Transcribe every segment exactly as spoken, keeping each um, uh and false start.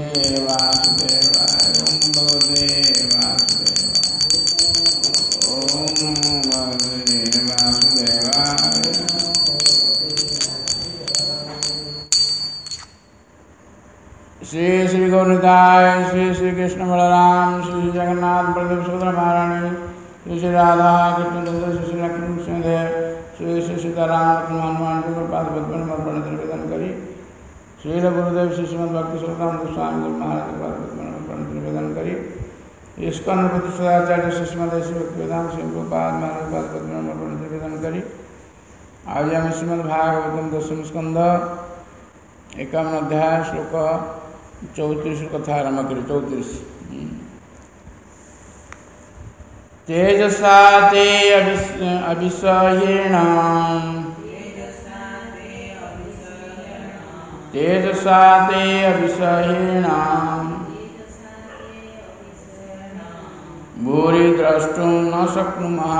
वासुदेवाय ओम भगवते वासुदेवाय ओम भगवते वासुदेवाय। श्री श्री गौरनिताय श्री श्री कृष्ण बलराम श्री जगन्नाथ बलदेव सुभद्रा महारानी श्री श्री राधा कृष्ण चंद्र श्री श्री लक्ष्मण सिंहदेव श्री श्री सीताराम लक्ष्मण हनुमान जी को पाद पद्म अर्पण निवेदन करी श्री गुरुदेव श्री श्रीमद भक्ति सुखराम गोस्वामी गुरु महाराज के पाद पद्म अर्पण निवेदन करी इस्कॉन प्रतिष्ठाचार्य श्री श्रीमद श्री भक्ति वेदांत श्री गोपाल महाराज पाद पद्म अर्पण निवेदन करी। आज हम श्रीमद भागवतम दशम स्कंध एकावन अध्याय श्लोक चौतीस कथा आरम्भ करी। चौतीस तेजसा ते अभिसह्येन तेजसा ते अभिसह्येन भूरि द्रष्टुं न शक्नुमः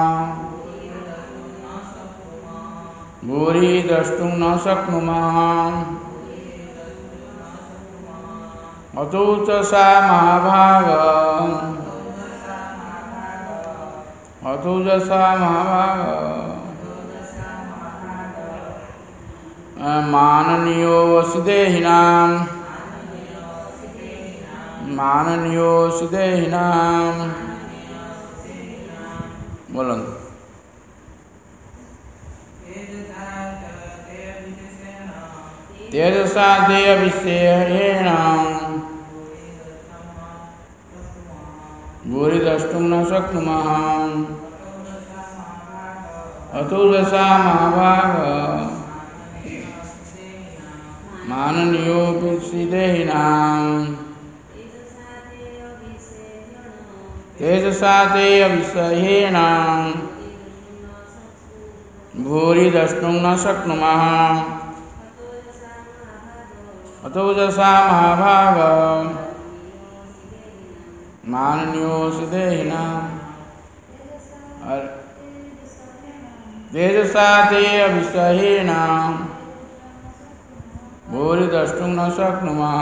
भूरि द्रष्टुं न शक्नुमः अतो च सा महाभागा अतो च सा महाभागा माननीयो वसुदेहिनां माननीयो वसुदेहिनां बोलंतु तेजसा ते अभिषेकेण भूरि द्रष्टुं न शक्नुमः अतो सा महाभागा माननीयो वसुदेहिनां तेजसा ते अभिषेकेण भूरि द्रष्टुं न शक्नुमः अतो सा महाभागा माननीयो वसुदेहिनां तेजसा ते अभिषेकेण भूरि द्रष्टुं न शक्नुमः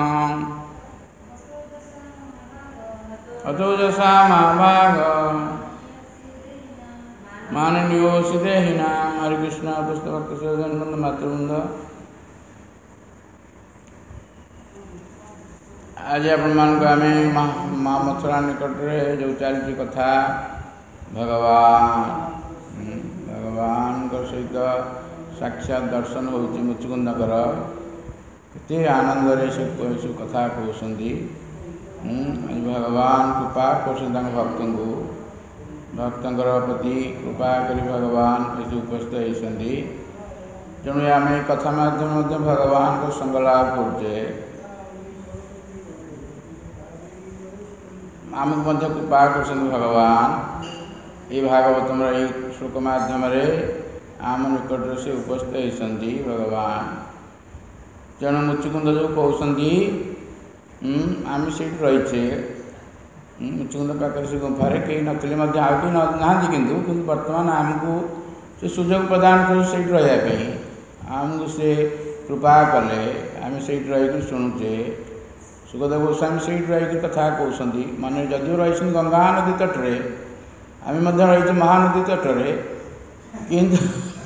अतो सा महाभागा माननीयो वसुदेहिनां। हरे कृष्ण पुस्तक भक्त सज्जन मातृवृंद, आज आपण मानक आम माँ मथुरा निकट में जो चलती कथा भगवान भगवान सहित साक्षात दर्शन होती मुचुकुंदकर केते आनंद से कथा कहते भगवान कृपा कर भक्त को भक्तर प्रति कृपा कर भगवान उपस्थित होती तेणु आम कथा माध्यम भगवान को संगलाभ करुचे आमको कृपा कर भगवान ये भागवतम श्लोक माध्यम आम निकट से उपस्थित होती भगवान तेणु मुचुकुंद जो कहते आम से रहीचे मुचुकुंद पाखे से गुंफार कहीं नथिले आगे ना किंतु बर्तमान आमको से सुजोग प्रदान कर रही आमको से कृपा कले आम से रही शुणुचे सुखदेव गोस्वामी से रही कथा कहते मान जदिव रही गंगा नदी तटे आम रही महानदी तटे किंतु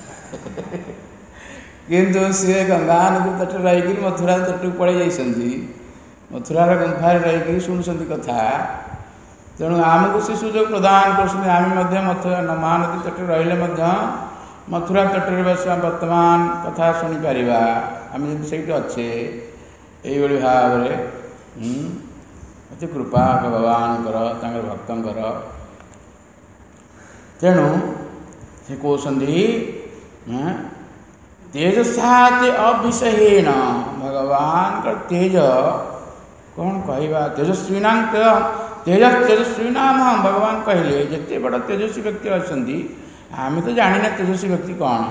किंतु सी गंगा नदी तट रही मथुरा तट पड़े जाती मथुरार गुंफार रही शुणुंट कथा तेणु आमको से सुजोग प्रदान करें मथुरा महानदी तट रही मथुरा तटे बस वर्तमान कथा शुणिपार आम जब से अच्छे यही भाव में अति कृपा भगवान भक्तर तेणु से कहते तेजसा ते अभिषेकेण भगवान का तेज कौन कहवा तेजस्वीना तेज तेजस्वीना भगवान कहले जिते बड़ तेजस्वी व्यक्ति अच्छा आम तो जाने तेजस्वी व्यक्ति कौन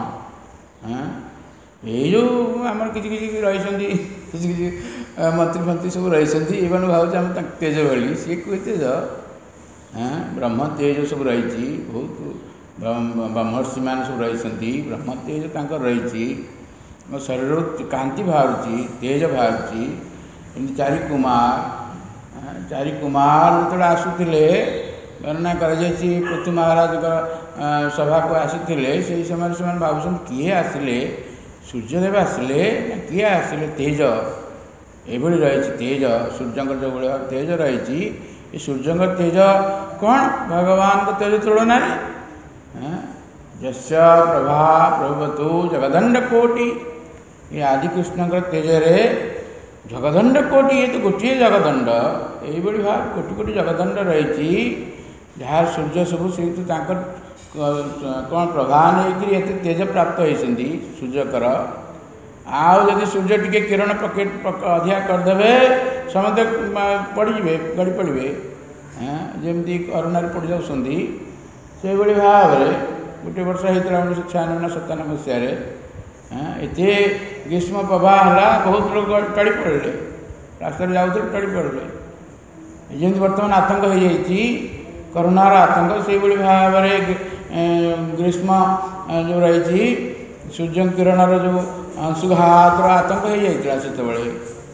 ये जो आम कि रही किसी मंत्री मंत्री सब रही भाव तेज भली सी कोई तेज ब्रह्म तेज सब रही बहुत ब्रह्मर्षि मान सब रही ब्रह्म तेज रही शरीर कांति बाहर तेज बाहर ଏମିତି ଚାରି କୁମାର ଚାରି କୁମାର ଯେତେବେଳେ ଆସୁଥିଲେ ବର୍ଣ୍ଣନା କରାଯାଇଛି ପୃଥୁ ମହାରାଜଙ୍କ ସଭାକୁ ଆସିଥିଲେ ସେହି ସମୟରେ ସେମାନେ ଭାବୁଛନ୍ତି କିଏ ଆସିଲେ, ସୂର୍ଯ୍ୟଦେବ ଆସିଲେ ନା କିଏ ଆସିଲେ, ତେଜ ଏଭଳି ରହିଛି ତେଜ, ସୂର୍ଯ୍ୟଙ୍କର ଯେଉଁଭଳି ତେଜ ରହିଛି ଏ ସୂର୍ଯ୍ୟଙ୍କ ତେଜ କ'ଣ ଭଗବାନଙ୍କ ତେଜ ତୁଳନାରେ। ଯସ୍ୟ ପ୍ରଭା ପ୍ରଭବତୁ ଜଗଦଣ୍ଡ କୋଟି, ଏ ଆଦିକୃଷ୍ଣଙ୍କର ତେଜରେ ଜଗଦଣ୍ଡ କୋଟି, ଏ ତ ଗୋଟିଏ ଜଗଦଣ୍ଡ, ଏଇଭଳି ଭାବେ କୋଟି କୋଟି ଜଗଦଣ୍ଡ ରହିଛି ଯାହାର ସୂର୍ଯ୍ୟ ସବୁ ସେଇ ତାଙ୍କର କ'ଣ ପ୍ରଭା ନେଇକରି ଏତେ ତେଜ ପ୍ରାପ୍ତ ହୋଇଛନ୍ତି ସୂର୍ଯ୍ୟଙ୍କର। ଆଉ ଯଦି ସୂର୍ଯ୍ୟ ଟିକେ କିରଣ ପକେଟ ଅଧିକା କରିଦେବେ ସମସ୍ତେ ପଡ଼ିଯିବେ, ଗଡ଼ି ପଡ଼ିବେ, ଯେମିତି କରୋନାରେ ପଡ଼ିଯାଉଛନ୍ତି। ସେହିଭଳି ଭାବରେ ଗୋଟିଏ ବର୍ଷ ହେଇଥିଲା ଉଣେଇଶହ ଛୟାନବେ ନା ସତାନବେ ମସିହାରେ ଏତେ ଗ୍ରୀଷ୍ମ ପ୍ରବାହ ହେଲା, ବହୁତ ଲୋକ ଟଳି ପଡ଼ିଲେ, ରାସ୍ତାରେ ଯାଉଥିଲେ ଟଳି ପଡ଼ିଲେ। ଯେମିତି ବର୍ତ୍ତମାନ ଆତଙ୍କ ହୋଇଯାଇଛି କରୋନାର ଆତଙ୍କ, ସେଇଭଳି ଭାବରେ ଗ୍ରୀଷ୍ମ ଯେଉଁ ରହିଛି ସୂର୍ଯ୍ୟ କିରଣର ଯେଉଁ ଅଂଶୁଘାତର ଆତଙ୍କ ହୋଇଯାଇଥିଲା ସେତେବେଳେ।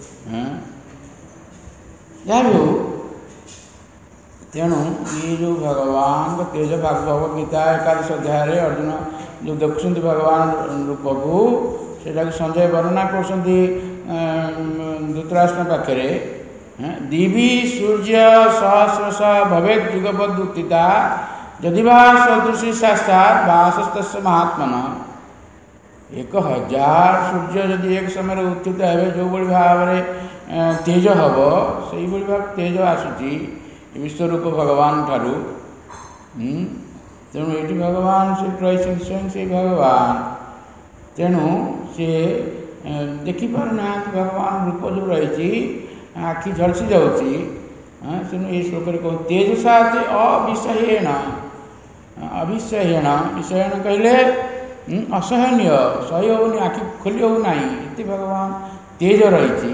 ଯାହା ବି ହଉ, ତେଣୁ ଇଏ ଯେଉଁ ଭଗବାନଙ୍କ ତେଜ ଭଗବତ ଗୀତା ଏକାଦଶ ଅଧ୍ୟାୟରେ ଅର୍ଜୁନ ଯେଉଁ ଦେଖୁଛନ୍ତି ଭଗବାନ ରୂପକୁ, ସେଟାକୁ ସଞ୍ଜୟ ବର୍ଣ୍ଣନା କରୁଛନ୍ତି ଧୃତରାଷ୍ଟ୍ର ପାଖରେ। ଦିବି ସୂର୍ଯ୍ୟ ସହସ୍ରଶ ଭବେତ୍ ଯୁଗପଦ୍ ଉତ୍ଥିତା ଯଦି ବା ସଦୃଶୀ ସାକ୍ଷାତ୍ ବାସସ୍ତସ୍ୟ ମହାତ୍ମନ। ଏକ ହଜାର ସୂର୍ଯ୍ୟ ଯଦି ଏକ ସମୟରେ ଉତ୍ଥିତ ହେବେ ଯେଉଁଭଳି ଭାବରେ ତେଜ ହେବ, ସେଇଭଳି ଭାବରେ ତେଜ ଆସୁଛି ବିଶ୍ୱରୂପ ଭଗବାନ ଠାରୁ। ତେଣୁ ଏଇଠି ଭଗବାନ ସେଠି ରହିଛନ୍ତି ସ୍ୱୟଂ ସେଇ ଭଗବାନ। ତେଣୁ ସିଏ ଦେଖିପାରୁନାହାନ୍ତି ଭଗବାନ ରୂପ ଯେଉଁ ରହିଛି, ଆଖି ଝଲସି ଯାଉଛି। ତେଣୁ ଏଇ ଶ୍ଲୋକରେ କହୁ ତେଜସା ଅବିଷହେଣ, ଅବିଷହେଣ ବିଷହେଣ କହିଲେ ଅସହନୀୟ, ସହି ହେଉନି, ଆଖି ଖୋଲି ହେଉନାହିଁ, ଏତେ ଭଗବାନ ତେଜ ରହିଛି।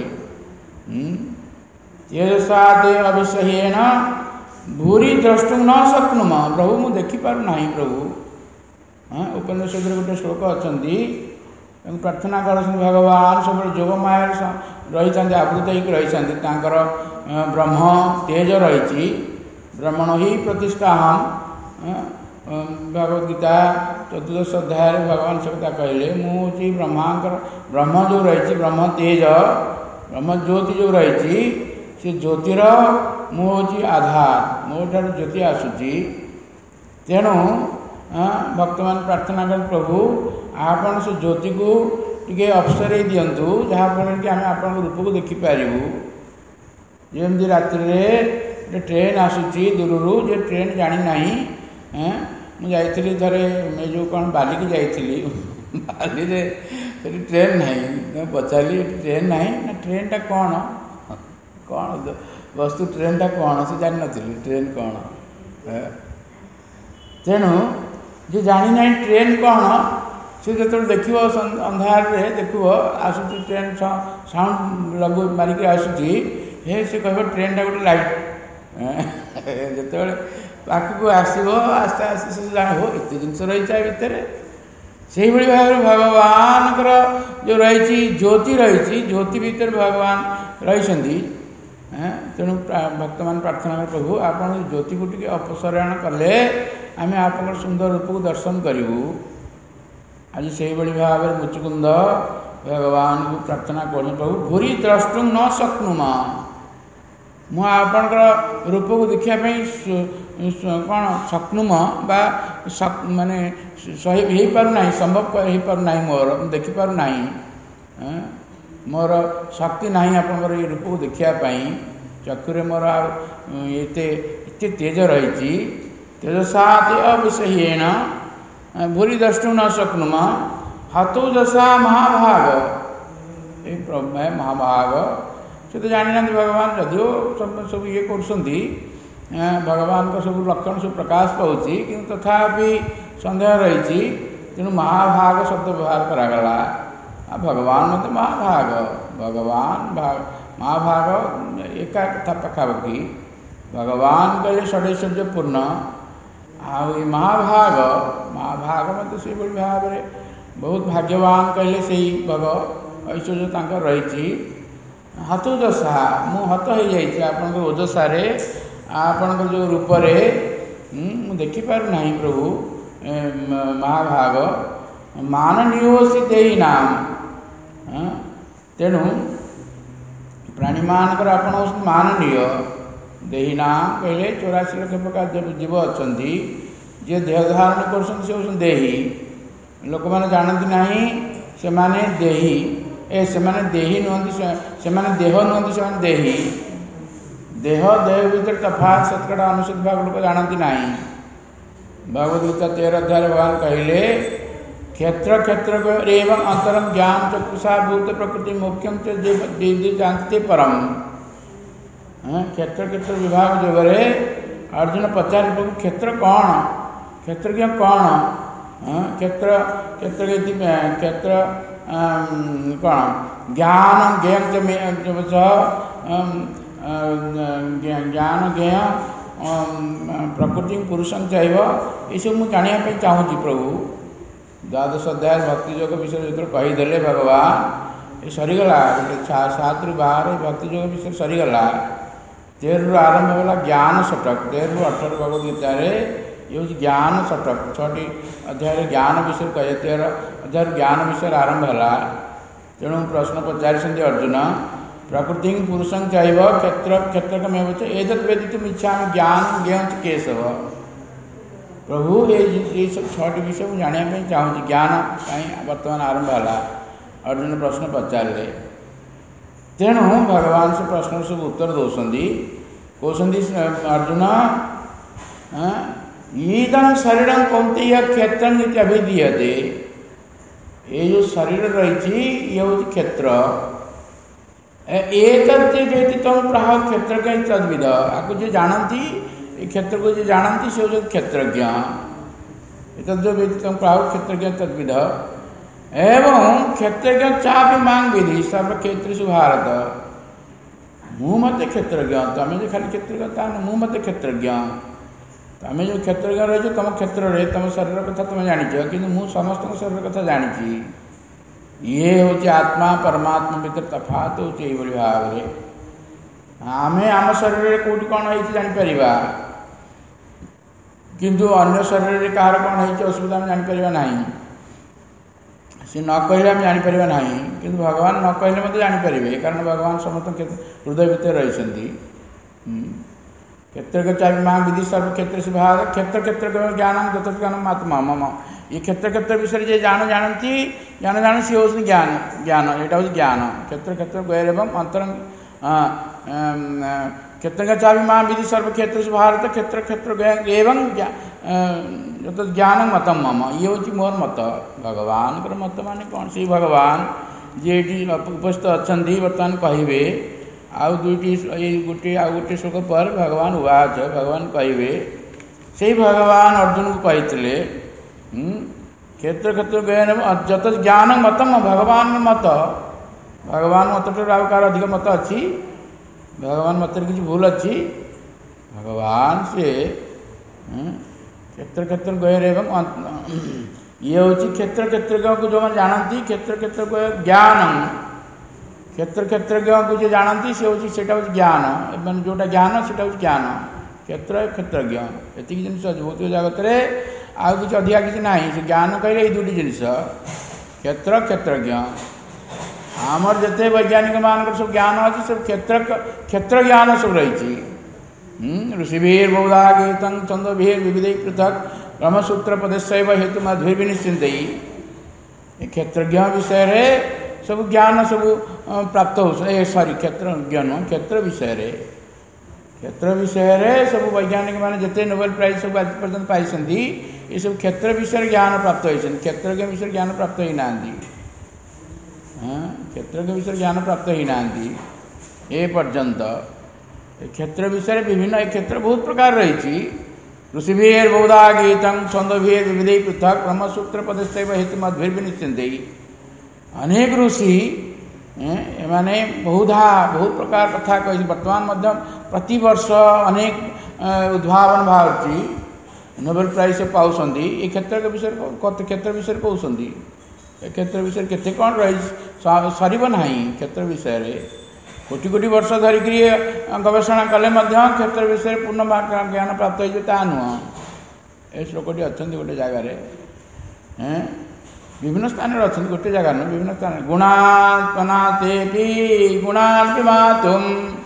ତେଜସା ଅବିଷହେଣ ଭୂରି ଦ୍ରଷ୍ଟୁଂ ନ ଶକ୍ନୁମ, ପ୍ରଭୁ ମୁଁ ଦେଖିପାରୁନାହିଁ ପ୍ରଭୁ। ଉପନିଷଦରେ ଗୋଟେ ଶ୍ଲୋକ ଅଛନ୍ତି, ତାଙ୍କୁ ପ୍ରାର୍ଥନା କରୁଛନ୍ତି ଭଗବାନ ସବୁବେଳେ ଯୋଗମାୟାରେ ରହିଛନ୍ତି, ଆବୃତ ହେଇକି ରହିଛନ୍ତି, ତାଙ୍କର ବ୍ରହ୍ମ ତେଜ ରହିଛି। ବ୍ରହ୍ମଣ ହି ପ୍ରତିଷ୍ଠାହମ୍, ଭଗବତ ଗୀତା ଚତୁର୍ଦଶ ଅଧ୍ୟାୟରେ ଭଗବାନ ସେ କଥା କହିଲେ, ମୁଁ ହେଉଛି ବ୍ରହ୍ମାଙ୍କର ବ୍ରହ୍ମ ଯେଉଁ ରହିଛି, ବ୍ରହ୍ମ ତେଜ, ବ୍ରହ୍ମ ଜ୍ୟୋତି ଯେଉଁ ରହିଛି, ସେ ଜ୍ୟୋତିର ମୁଁ ହେଉଛି ଆଧାର, ମୋ ଠାରୁ ଜ୍ୟୋତି ଆସୁଛି। ତେଣୁ ଭକ୍ତମାନେ ପ୍ରାର୍ଥନା କର ପ୍ରଭୁ ଆପଣ ସେ ଜ୍ୟୋତିକୁ ଟିକେ ଅପସରେଇ ଦିଅନ୍ତୁ, ଯାହାଫଳରେ କି ଆମେ ଆପଣଙ୍କ ରୂପକୁ ଦେଖିପାରିବୁ। ଯେମିତି ରାତ୍ରିରେ ଗୋଟେ ଟ୍ରେନ୍ ଆସୁଛି ଦୂରରୁ, ଯେ ଟ୍ରେନ୍ ଜାଣିନାହିଁ। ମୁଁ ଯାଇଥିଲି ଥରେ ଏ ଯେଉଁ କ'ଣ ବାଲିକି ଯାଇଥିଲି, ବାଲିରେ ସେଠି ଟ୍ରେନ୍ ନାହିଁ, ମୁଁ ପଚାରିଲି ଏଠି ଟ୍ରେନ୍ ନାହିଁ ନା, ଟ୍ରେନ୍ଟା କ'ଣ କ'ଣ ବସ୍ତୁ ଟ୍ରେନ୍ଟା କ'ଣ ସେ ଜାଣିନଥିଲି ଟ୍ରେନ୍ କ'ଣ। ତେଣୁ ଯେ ଜାଣିନାହିଁ ଟ୍ରେନ୍ କ'ଣ, ସେ ଯେତେବେଳେ ଦେଖିବ ଅନ୍ଧାରରେ ଦେଖିବ ଆସୁଛି ଟ୍ରେନ୍ ସାଉଣ୍ଡ ଲଗୁ ମାରିକି ଆସୁଛି, ହେ ସେ କହିବ ଟ୍ରେନ୍ଟା ଗୋଟେ ଲାଇଟ୍। ଯେତେବେଳେ ପାଖକୁ ଆସିବ ଆସ୍ତେ ଆସ୍ତେ ସେ ଜାଣିବ ଏତେ ଜିନିଷ ରହିଛି ଆ ଭିତରେ। ସେଇଭଳି ଭାବରେ ଭଗବାନଙ୍କର ଯେଉଁ ରହିଛି ଜ୍ୟୋତି ରହିଛି, ଜ୍ୟୋତି ଭିତରେ ଭଗବାନ ରହିଛନ୍ତି। ତେଣୁ ଭକ୍ତମାନେ ପ୍ରାର୍ଥନା କର ପ୍ରଭୁ ଆପଣ ଜ୍ୟୋତିକୁ ଟିକେ ଅପସାରଣ କଲେ ଆମେ ଆପଣଙ୍କର ସୁନ୍ଦର ରୂପକୁ ଦର୍ଶନ କରିବୁ। ଆଜି ସେଇଭଳି ଭାବରେ ମୁଚୁକୁନ୍ଦ ଭଗବାନଙ୍କୁ ପ୍ରାର୍ଥନା କରୁଛୁ ପ୍ରଭୁ ଭୂରି ଦ୍ରଷ୍ଟୁଂ ନ ଶକ୍ନୁମ, ମୁଁ ଆପଣଙ୍କର ରୂପକୁ ଦେଖିବା ପାଇଁ କ'ଣ ଶକ୍ନୁମ ବା ମାନେ ସହି ହେଇପାରୁନାହିଁ, ସମ୍ଭବ ହେଇପାରୁନାହିଁ, ମୋର ମୁଁ ଦେଖିପାରୁନାହିଁ, ମୋର ଶକ୍ତି ନାହିଁ ଆପଣଙ୍କର ଏ ରୂପକୁ ଦେଖିବା ପାଇଁ। ଚକ୍ଷୁରେ ମୋର ଆଉ ଏତେ ଏତେ ତେଜ ରହିଛି। ତେଜସା ଅବିଷହେଣ ଭୂରି ଦ୍ରଷ୍ଟୁଂ ନ ଶକ୍ନୁମ ହତୁ ଯଶା ମହାଭାଗ। ଏଇ ମହାଭାଗ ସେ ତ ଜାଣିନାହାନ୍ତି ଭଗବାନ, ଯଦିଓ ସବୁ ଇଏ କରୁଛନ୍ତି, ଭଗବାନଙ୍କ ସବୁ ଲକ୍ଷଣ ସବୁ ପ୍ରକାଶ ପାଉଛି, କିନ୍ତୁ ତଥାପି ସନ୍ଦେହ ରହିଛି। ତେଣୁ ମହାଭାଗ ଶବ୍ଦ ବ୍ୟବହାର କରାଗଲା। ଆଉ ଭଗବାନ ମଧ୍ୟ ମହାଭାଗ, ଭଗବାନ ମହାଭାଗ ଏକା କଥା ପାଖାପାଖି। ଭଗବାନ କହିଲେ ଷଡ଼ୈଶ୍ୱର୍ଯ୍ୟ ପୂର୍ଣ୍ଣ, ଆଉ ଏ ମହାଭାଗ ମହାଭାଗ ମଧ୍ୟ ସେହିଭଳି ଭାବରେ ବହୁତ ଭାଗ୍ୟବାନ କହିଲେ ସେଇ ଭଗ ଐଶ୍ୱର୍ଯ୍ୟ ତାଙ୍କର ରହିଛି। हत ओजसा मु हत हो जाइए आपण ओजसारे आपण जो रूपरे मु देखिपार ना प्रभु महाभाग माननीयोसी देही नाम तेणु प्राणी मानकर आपण माननीय देही नाम कहले चौरासी लक्ष प्रकार जीव अच्छा जी देह धारण कर देही लोक मैंने जानती ना से माने देही ए से माने देही नुहति से माने देह नुहति से देही देह देह भीतर तफात शतकड़ा अनुसूत भाग लोक जानती ना भगवद गीता तेरह अध्याय भगवान कहले क्षेत्र क्षेत्र एवं अंतरम ज्ञान चक्षुषा भूत प्रकृति मुख्यम से जानते परम क्षेत्र क्षेत्र विभाग जोगरे अर्जुन पचार प्रभु क्षेत्र कौन क्षेत्रज्ञ कौन क्षेत्र क्षेत्र क्षेत्र कौन ज्ञान ज्ञ ज्ञान ज्ञ प्रकृति पुरुषं चैव ये सब मुझे जानापी चाहूँगी प्रभु द्वादश अध्याय भक्ति योग विषय जो कहीदे भगवान ये सरीगला सात रु बार भक्ति योग विषय सरीगला तेरह रु आरंभ होगा ज्ञान शतक तेरह रु अठर भगवद गीतार ये हूँ ज्ञान शतक छठी अध्याय ज्ञान विषय कहे तेरह अध्याय ज्ञान विषय आरंभ है तेणु प्रश्न पचारि अर्जुन प्रकृति पुरुषं चैव क्षेत्र क्षेत्रकमेव च एतत् वेदितुम् इच्छामि ज्ञान ज्ञ केशव प्रभु ये सब छठी विषय मुझे जानापी चाहूँगी ज्ञान कहीं बर्तमान आरंभ है अर्जुन प्रश्न पचारे तेणु भगवान से प्रश्न सब उत्तर दौरान कहते अर्जुन ईदं शरीर कौंते क्षेत्र अभिधीयते ये जो शरीर रही ये हूँ क्षेत्र एक व्यतीत प्राह क्षेत्र के तद्विद आपको जो जानती ये क्षेत्र को जो जानती से हूँ क्षेत्रज्ञ एतद् व्यतीत प्राह क्षेत्रज्ञ तद्विद एवं क्षेत्रज्ञ चापि मांग विधि सर्व क्षेत्र भारत मु मत क्षेत्रज्ञ तमें जो खाली क्षेत्रज्ञ मु मत क्षेत्रज्ञ तमें जो क्षेत्रज्ञ रही तुम क्षेत्र में तुम शरीर कथा तुम जाच कि समस्त शरीर कथा जानी ये हूँ आत्मा परमात्मा भीतर तफात हो भाव में आम आम शरीर कौटी कौन हो जापर किंतु अन्य शरीर कहार कौन हो असुविधा आम जापर ना सी न कहले आम जापर ना कि भगवान न कहले मत जापर कारण भगवान समस्त हृदय भितर रही क्षेत्र चापि मां विधि सर्व क्षेत्र से भाग क्षेत्र क्षेत्र ज्ञान दत्त ज्ञान आत्मा मम ये क्षेत्र क्षेत्र विषय जे जान जानती ज्ञान जान सी हूँ ज्ञान ज्ञान यहाँ हूँ ज्ञान क्षेत्र क्षेत्र गैर एवं अंतर क्षेत्र चापि मां विधि सर्व क्षेत्र से भारत क्षेत्र क्षेत्र एवं तो ज्ञान मतम मम ये हूँ मोर मत भगवान मत मान कौन से भगवान जी उपस्थित अच्छा बर्तमान कहे आउ दुईटी गोटे आउ गोटे श्लोक पर भगवान उवाच भगवान कहे से भगवान अर्जुन को कहते क्षेत्र क्षेत्र ज्ञान जत ज्ञान मतम भगवान मत भगवान मत कार अधिक मत अच्छी भगवान मत किसी भूल अच्छी भगवान से क्षेत्र क्षेत्र गैर एवं ये हूँ क्षेत्र क्षेत्र को जो मैंने जानती क्षेत्र क्षेत्र ज्ञान क्षेत्र क्षेत्रज्ञ को जो जानती से हूँ से ज्ञान मैंने जोटा ज्ञान से हूँ ज्ञान क्षेत्र क्षेत्रज्ञ ये जिन भौतिक जगत में आउ कि अधिका किसी ना से ज्ञान कहले ये दुटी जिन क्षेत्र क्षेत्रज्ञ आमर जिते वैज्ञानिक मान सब ज्ञान अच्छे सब क्षेत्र क्षेत्र ज्ञान सब रही ऋषिभीर बहुधा गीत छंदोभीर विविध पृथक ब्रह्मसूत्र पदस्व हेतु मध्युर्विनिश्चिंत क्षेत्रज्ञ विषय रे सब ज्ञान सब प्राप्त हो सॉरी क्षेत्र ज्ञान क्षेत्र विषय रे क्षेत्र विषय रे सब वैज्ञानिक मान जिते नोबेल प्राइज सब आज पर्यटन पाई ये सब क्षेत्र विषय ज्ञान प्राप्त होती क्षेत्रज्ञ विषय ज्ञान प्राप्त ही ना क्षेत्रज्ञ विषय ज्ञान प्राप्त ही ना ए पर्यंत क्षेत्र विषय विभिन्न क्षेत्र बहुत प्रकार रही ऋषिभीर बहुधा गीत छंदोभीर विविध पृथक ब्रह्मसूत्र पदस्व हेतु मध्युर्विनिश्चिंत अनेक ऋषि एमाने बहुधा बहुत प्रकार कथा कही वर्तमान मध्य प्रति वर्ष अनेक उद्भावन बाहर नोबेल प्राइज से पाँच ये क्षेत्र के विषय क्षेत्र विषय कहते क्षेत्र विषय केते कौन रही सर ना क्षेत्र विषय रे कोटि कोटि वर्ष धरिक गवेषणा कले क्षेत्र विषय पूर्ण ज्ञान प्राप्त हो ता नुह ए श्लोकटी अच्छा गोटे जगार विभिन्न स्थान अच्छा गोटे जगार नुह विभिन्न स्थान गुणात्मना तेपि गुणान् विमातुं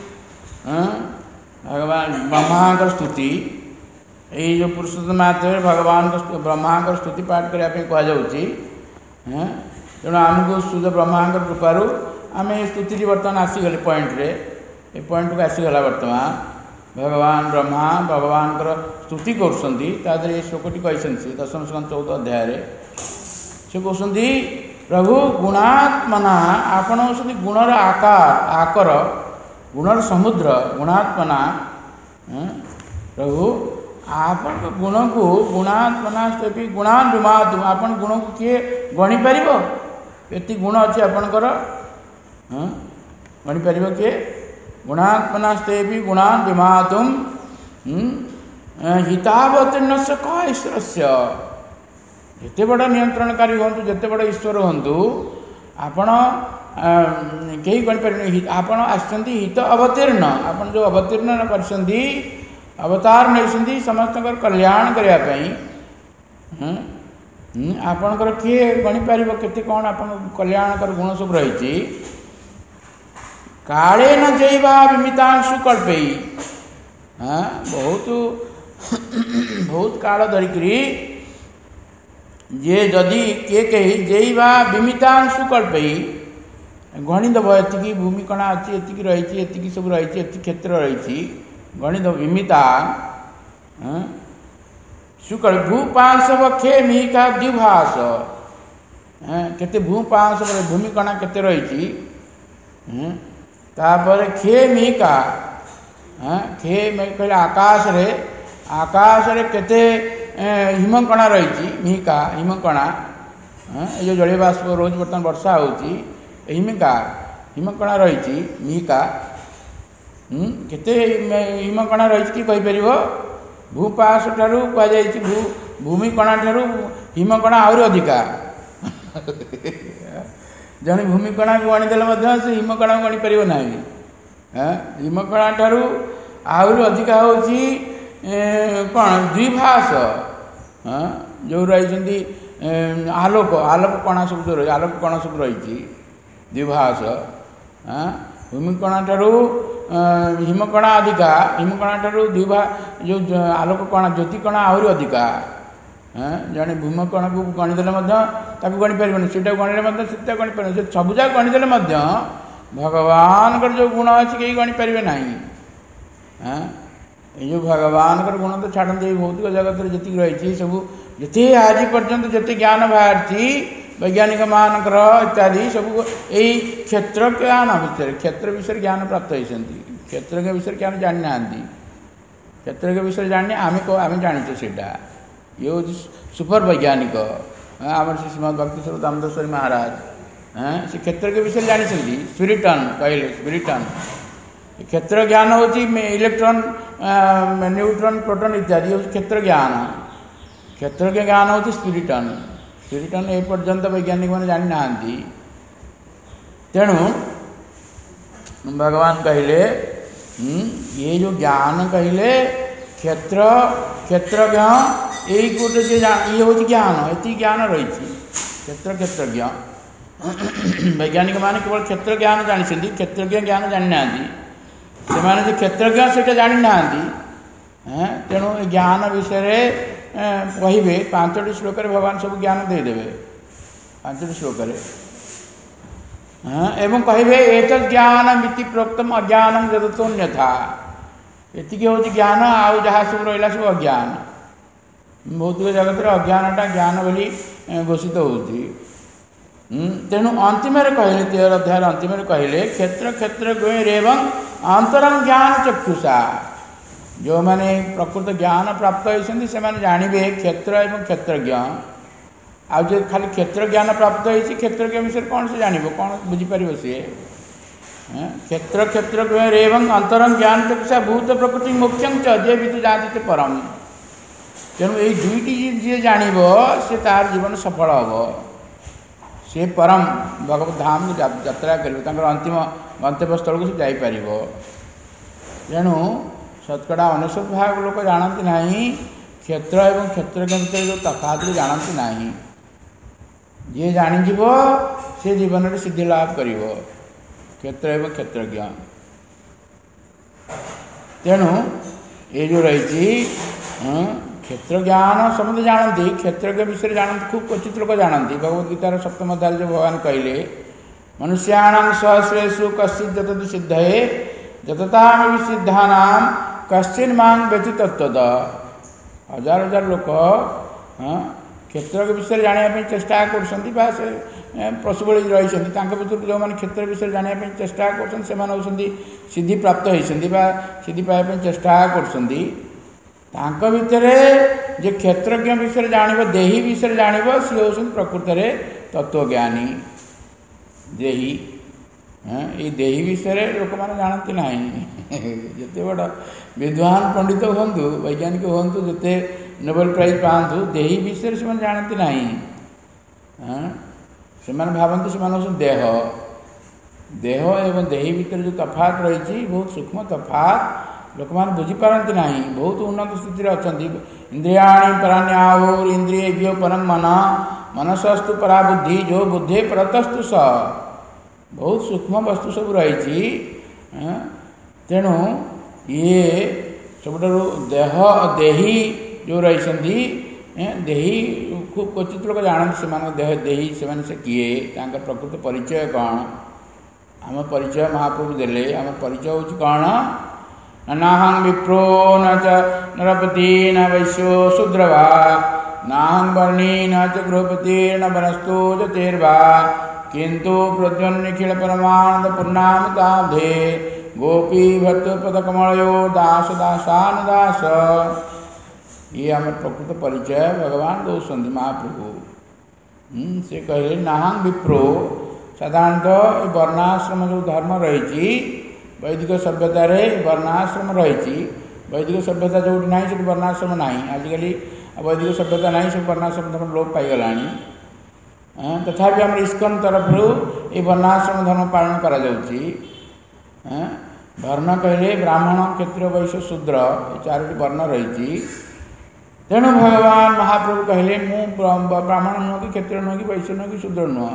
भगवान ब्रह्मा स्तुति यही जो पुरुषोत्तम मात्र भगवान ब्रह्मा स्तुति पाठ करने कहुच्छी तेणु आमको सूर्य ब्रह्मा कृपार आम स्तुति बर्तमान आसीगले पॉइंट रे ए पॉइंट को आसीगला बर्तमान भगवान ब्रह्मा भगवान स्तुति कर श्लोकटी कहते दशम स्कंद चौदह अध्याय से कहते प्रभु गुणात्मना आपण होती गुणर आकार आकर गुणर समुद्र गुणात्मना प्रभु आपण गुण को गुणात्मना गुणान विमातु आपण गुण को किए गणी पार ये गुण अच्छी आपणकर गणी पार किए गुणात्मनास्ते भी गुणान विमातुम हितावतीर्ण से कह ईश्वर से जिते बड़ नियंत्रणकारी हूँ जिते बड़ ईश्वर हूँ आपण कहीं गणिपारे आपण आसती हित अवतीर्ण आपण जो अवतीर्ण कर अवतार नहीं समस्त कल्याण करने आपणकर किए गणिपार के कौन आप कल्याणकर गुण सब रही काले न जैवा विमितांशु कल्पई हाँ बहुत बहुत काल धरिक जे जदि किए कही जैवा विमितांशु कल्पई गणिदब एति भूमि कणा अच्छी एति रही एति सब रही क्षेत्र रही गणित विमिता शुक्ल भूपांश खे मिहिका द्विभाष केते भूपांश भूमि कणा केते रही तापर खे मिहिका खे कहले आकाश रे आकाश रे केते हिमकणा रही मिहिका हिमकणा ये जो जलीय बाष्प रोज बर्तमान वर्षा होती हिमिका हिमकणा रही मिहिका केते हिमकणा रही कि कहीपर भूपाश ठारू कहुई भू भूमि कणा ठारू हिमकणा आहरी अधिका जन भूमिकणा को गणिदेले से हिमकणा को गणिपार ना हिमकणा ठारू आहरी अधिका हूँ कौन द्विभाष जो रही आलोक आलोक कणा सब जो रही आलोक कणा सब रही द्विभाष भूमिकणा ठारू हिमकणा अधिका हिमकणा ठारू द्विभा जो आलोक कणा ज्योति कणा आहरी अधिका जड़े भूमिकण को गणिदेले गणिपार सीटा गणिले सीटा गणिपार सबुजा गणिदेले भगवान जो गुण अच्छी कहीं गणिपारे ना ये भगवान गुण तो छाड़ते भौतिक जगत जी रही सब जिते आज पर्यंत जिते ज्ञान बाहरी वैज्ञानिक मानकर इत्यादि सब यही क्षेत्र ज्ञान विषय क्षेत्र विषय ज्ञान प्राप्त होती क्षेत्र के विषय ज्ञान जानी ना क्षेत्र के विषय जाने आम आम जाचे सीटा ये हूँ सुपर वैज्ञानिक आम श्री श्रीमद भक्ति स्वरूप दामोदर महाराज हाँ से क्षेत्र के विषय जानी स्पिरिटन कहले स्पिरिटन क्षेत्र ज्ञान हूँ इलेक्ट्रॉन न्यूट्रॉन प्रोटॉन इत्यादि हूँ क्षेत्र ज्ञान क्षेत्र के ज्ञान हूँ स्पिरिटन स्पिरिटन ए पर्यंत वैज्ञानिक मैंने जानी ना तेणु भगवान कहले ये जो ज्ञान कहले क्षेत्र क्षेत्रज्ञ यही गोटे से ये हूँ ज्ञान ये ज्ञान रही क्षेत्र क्षेत्रज्ञ वैज्ञानिक मान केवल क्षेत्र ज्ञान जानी क्षेत्रज्ञ ज्ञान जानी ना से क्षेत्रज्ञ से जानी ना तेणु ज्ञान विषय कहे पांचटी श्लोक भगवान सब ज्ञान देदेवे पांचटी श्लोक एवं कहे एक ज्ञान मिति प्रोक्तम अज्ञानम जदतोन्यथा ये हूँ ज्ञान आउ जहाँ सब रहा सब अज्ञान भौतिक जगत अज्ञानटा ज्ञान बोली घोषित होती तेणु अंतिम कहले तेरह अध्याय अंतिम कहले क्षेत्र क्षेत्र एवं अंतरंग ज्ञान चक्षुषा जो मैंने प्रकृत ज्ञान प्राप्त होती से जानवे क्षेत्र एवं क्षेत्रज्ञ आ जो खाली क्षेत्र ज्ञान प्राप्त होती क्षेत्र के विषय कौन से जान कौन बुझीपर सी क्षेत्र क्षेत्र एवं अंतरंग ज्ञान चक्षुषा भूत प्रकृति मुख्यम च जे भी जानते परम तेणु ये दुईटी जी जान से तार जीवन सफल हम से परम भगवत धाम को यात्रा कर अंतिम ଗନ୍ତବ୍ୟସ୍ଥଳକୁ ସେ ଯାଇପାରିବ। ତେଣୁ ଶତକଡ଼ା ଅନେଶ୍ୱତ ଭାଗ ଲୋକ ଜାଣନ୍ତି ନାହିଁ କ୍ଷେତ୍ର ଏବଂ କ୍ଷେତ୍ରଜ୍ଞ ଭିତରେ ଯେଉଁ ତଫାତକୁ ଜାଣନ୍ତି ନାହିଁ। ଯିଏ ଜାଣିଯିବ ସେ ଜୀବନରେ ସିଦ୍ଧି ଲାଭ କରିବ, କ୍ଷେତ୍ର ଏବଂ କ୍ଷେତ୍ରଜ୍ଞ। ତେଣୁ ଏ ଯେଉଁ ରହିଛି କ୍ଷେତ୍ର ଜ୍ଞାନ ସମସ୍ତେ ଜାଣନ୍ତି, କ୍ଷେତ୍ରଜ୍ଞ ବିଷୟରେ ଜାଣନ୍ତି ଖୁବ୍ କ୍ୱଚିତ ଲୋକ ଜାଣନ୍ତି। ଭଗବତ ଗୀତାର ସପ୍ତମ ଅଧ୍ୟାୟରେ ଯେଉଁ ଭଗବାନ କହିଲେ ମନୁଷ୍ୟାଣାଂ ସହସ୍ରେଷୁ କଶ୍ଚିତ୍ ଯତତି ସିଦ୍ଧये ଯତତାମପି ସିଦ୍ଧାନାଂ କଶ୍ଚିନ୍ ମାଂ ବ୍ୟତି ତତ୍ତ୍ୱତଃ। ହଜାର ହଜାର ଲୋକ କ୍ଷେତ୍ର ବିଷୟରେ ଜାଣିବା ପାଇଁ ଚେଷ୍ଟା କରୁଛନ୍ତି ବା ସେ ପଶୁ ଭଳି ରହିଛନ୍ତି। ତାଙ୍କ ଭିତରୁ ଯେଉଁମାନେ କ୍ଷେତ୍ର ବିଷୟରେ ଜାଣିବା ପାଇଁ ଚେଷ୍ଟା କରୁଛନ୍ତି ସେମାନେ ହେଉଛନ୍ତି ସିଦ୍ଧି ପ୍ରାପ୍ତ ହୋଇଛନ୍ତି ବା ସିଦ୍ଧି ପାଇବା ପାଇଁ ଚେଷ୍ଟା କରୁଛନ୍ତି। ତାଙ୍କ ଭିତରେ ଯେ କ୍ଷେତ୍ରଜ୍ଞ ବିଷୟରେ ଜାଣିବ, ଦେହୀ ବିଷୟରେ ଜାଣିବ, ସିଏ ହେଉଛନ୍ତି ପ୍ରକୃତରେ ତତ୍ତ୍ୱଜ୍ଞାନୀ। ଦେହୀ ଏଇ ଦେହୀ ବିଷୟରେ ଲୋକମାନେ ଜାଣନ୍ତି ନାହିଁ। ଯେତେ ବଡ଼ ବିଦ୍ୱାନ ପଣ୍ଡିତ ହୁଅନ୍ତୁ, ବୈଜ୍ଞାନିକ ହୁଅନ୍ତୁ, ଯେତେ ନୋବେଲ ପ୍ରାଇଜ୍ ପାଆନ୍ତୁ, ଦେହୀ ବିଷୟରେ ସେମାନେ ଜାଣନ୍ତି ନାହିଁ। ସେମାନେ ଭାବନ୍ତି ସେମାନେ ହେଉଛନ୍ତି ଦେହ। ଦେହ ଏବଂ ଦେହୀ ଭିତରେ ଯେଉଁ ତଫାତ ରହିଛି ବହୁତ ସୂକ୍ଷ୍ମ ତଫାତ, ଲୋକମାନେ ବୁଝିପାରନ୍ତି ନାହିଁ। ବହୁତ ଉନ୍ନତ ସ୍ଥିତିରେ ଅଛନ୍ତି। ଇନ୍ଦ୍ରିୟାଣି ପରାନ୍ୟାହୁର ଇନ୍ଦ୍ରିୟେଭ୍ୟୋ ପରଂ ମନ ମନସସ୍ତୁ ପରା ବୁଦ୍ଧି ଯୋ ବୁଦ୍ଧି ପରତସ୍ତୁ ସ। ବହୁତ ସୂକ୍ଷ୍ମ ବସ୍ତୁ ସବୁ ରହିଛି। ତେଣୁ ଇଏ ସବୁଠାରୁ ଦେହ ଦେହୀ ଯେଉଁ ରହିଛନ୍ତି, ଦେହୀ ଖୁବ୍ କ୍ୱଚିତ ଲୋକ ଜାଣନ୍ତି ସେମାନଙ୍କ ଦେହ ଦେହୀ, ସେମାନେ ସେ କିଏ, ତାଙ୍କର ପ୍ରକୃତ ପରିଚୟ କ'ଣ। ଆମ ପରିଚୟ ମହାପ୍ରଭୁ ଦେଲେ। ଆମ ପରିଚୟ ହେଉଛି କ'ଣ? ନାହଂ ବିପ୍ରୋ ନ ଚ ନରପତି ନ ବୈଶ୍ୟୋ ଶୂଦ୍ର ବା ନାହଂ ବର୍ଣ୍ଣୀ ନ ଚ ଗୃହପତି ନ ବନସ୍ତୁ ଯତିର୍ବା କିନ୍ତୁ ପ୍ରଦ୍ୟୁନ୍ନିଖିଳ ପରମାନନ୍ଦ ପୂର୍ଣ୍ଣାମୃତାବ୍ଧେ ଗୋପୀ ଭର୍ତ୍ତୃ ପଦକମଳୟୋ ଦାସ ଦାସାନୁଦାସ। ଇଏ ଆମର ପ୍ରକୃତ ପରିଚୟ ଭଗବାନ ଦେଉଛନ୍ତି ମହାପ୍ରଭୁ। ସେ କହିଲେ ନାହଂ ବିପ୍ରୋ। ସାଧାରଣତଃ ଏ ବର୍ଣ୍ଣାଶ୍ରମ ଯେଉଁ ଧର୍ମ ରହିଛି, ବୈଦିକ ସଭ୍ୟତାରେ ବର୍ଣ୍ଣାଶ୍ରମ ରହିଛି। ବୈଦିକ ସଭ୍ୟତା ଯେଉଁଠି ନାହିଁ ସେଠି ବର୍ଣ୍ଣାଶ୍ରମ ନାହିଁ। ଆଜିକାଲି ବୈଦିକ ସଭ୍ୟତା ନାହିଁ, ସବୁ ବର୍ଣ୍ଣାଶ୍ରମ ଧର୍ମ ଲୋପ ପାଇଗଲାଣି। ତଥାପି ଆମର ଇସ୍କନ ତରଫରୁ ଏ ବର୍ଣ୍ଣାଶ୍ରମ ଧର୍ମ ପାଳନ କରାଯାଉଛି। ବର୍ଣ୍ଣ କହିଲେ ବ୍ରାହ୍ମଣ, କ୍ଷତ୍ରିୟ, ବୈଶ୍ୟ, ଶୂଦ୍ର, ଏ ଚାରୋଟି ବର୍ଣ୍ଣ ରହିଛି। ତେଣୁ ଭଗବାନ ମହାପ୍ରଭୁ କହିଲେ ମୁଁ ବ୍ରାହ୍ମଣ ନୁହଁ କି କ୍ଷତ୍ରିୟ ନୁହଁ କି ବୈଶ୍ୟ ନୁହଁ କି ଶୂଦ୍ର ନୁହଁ।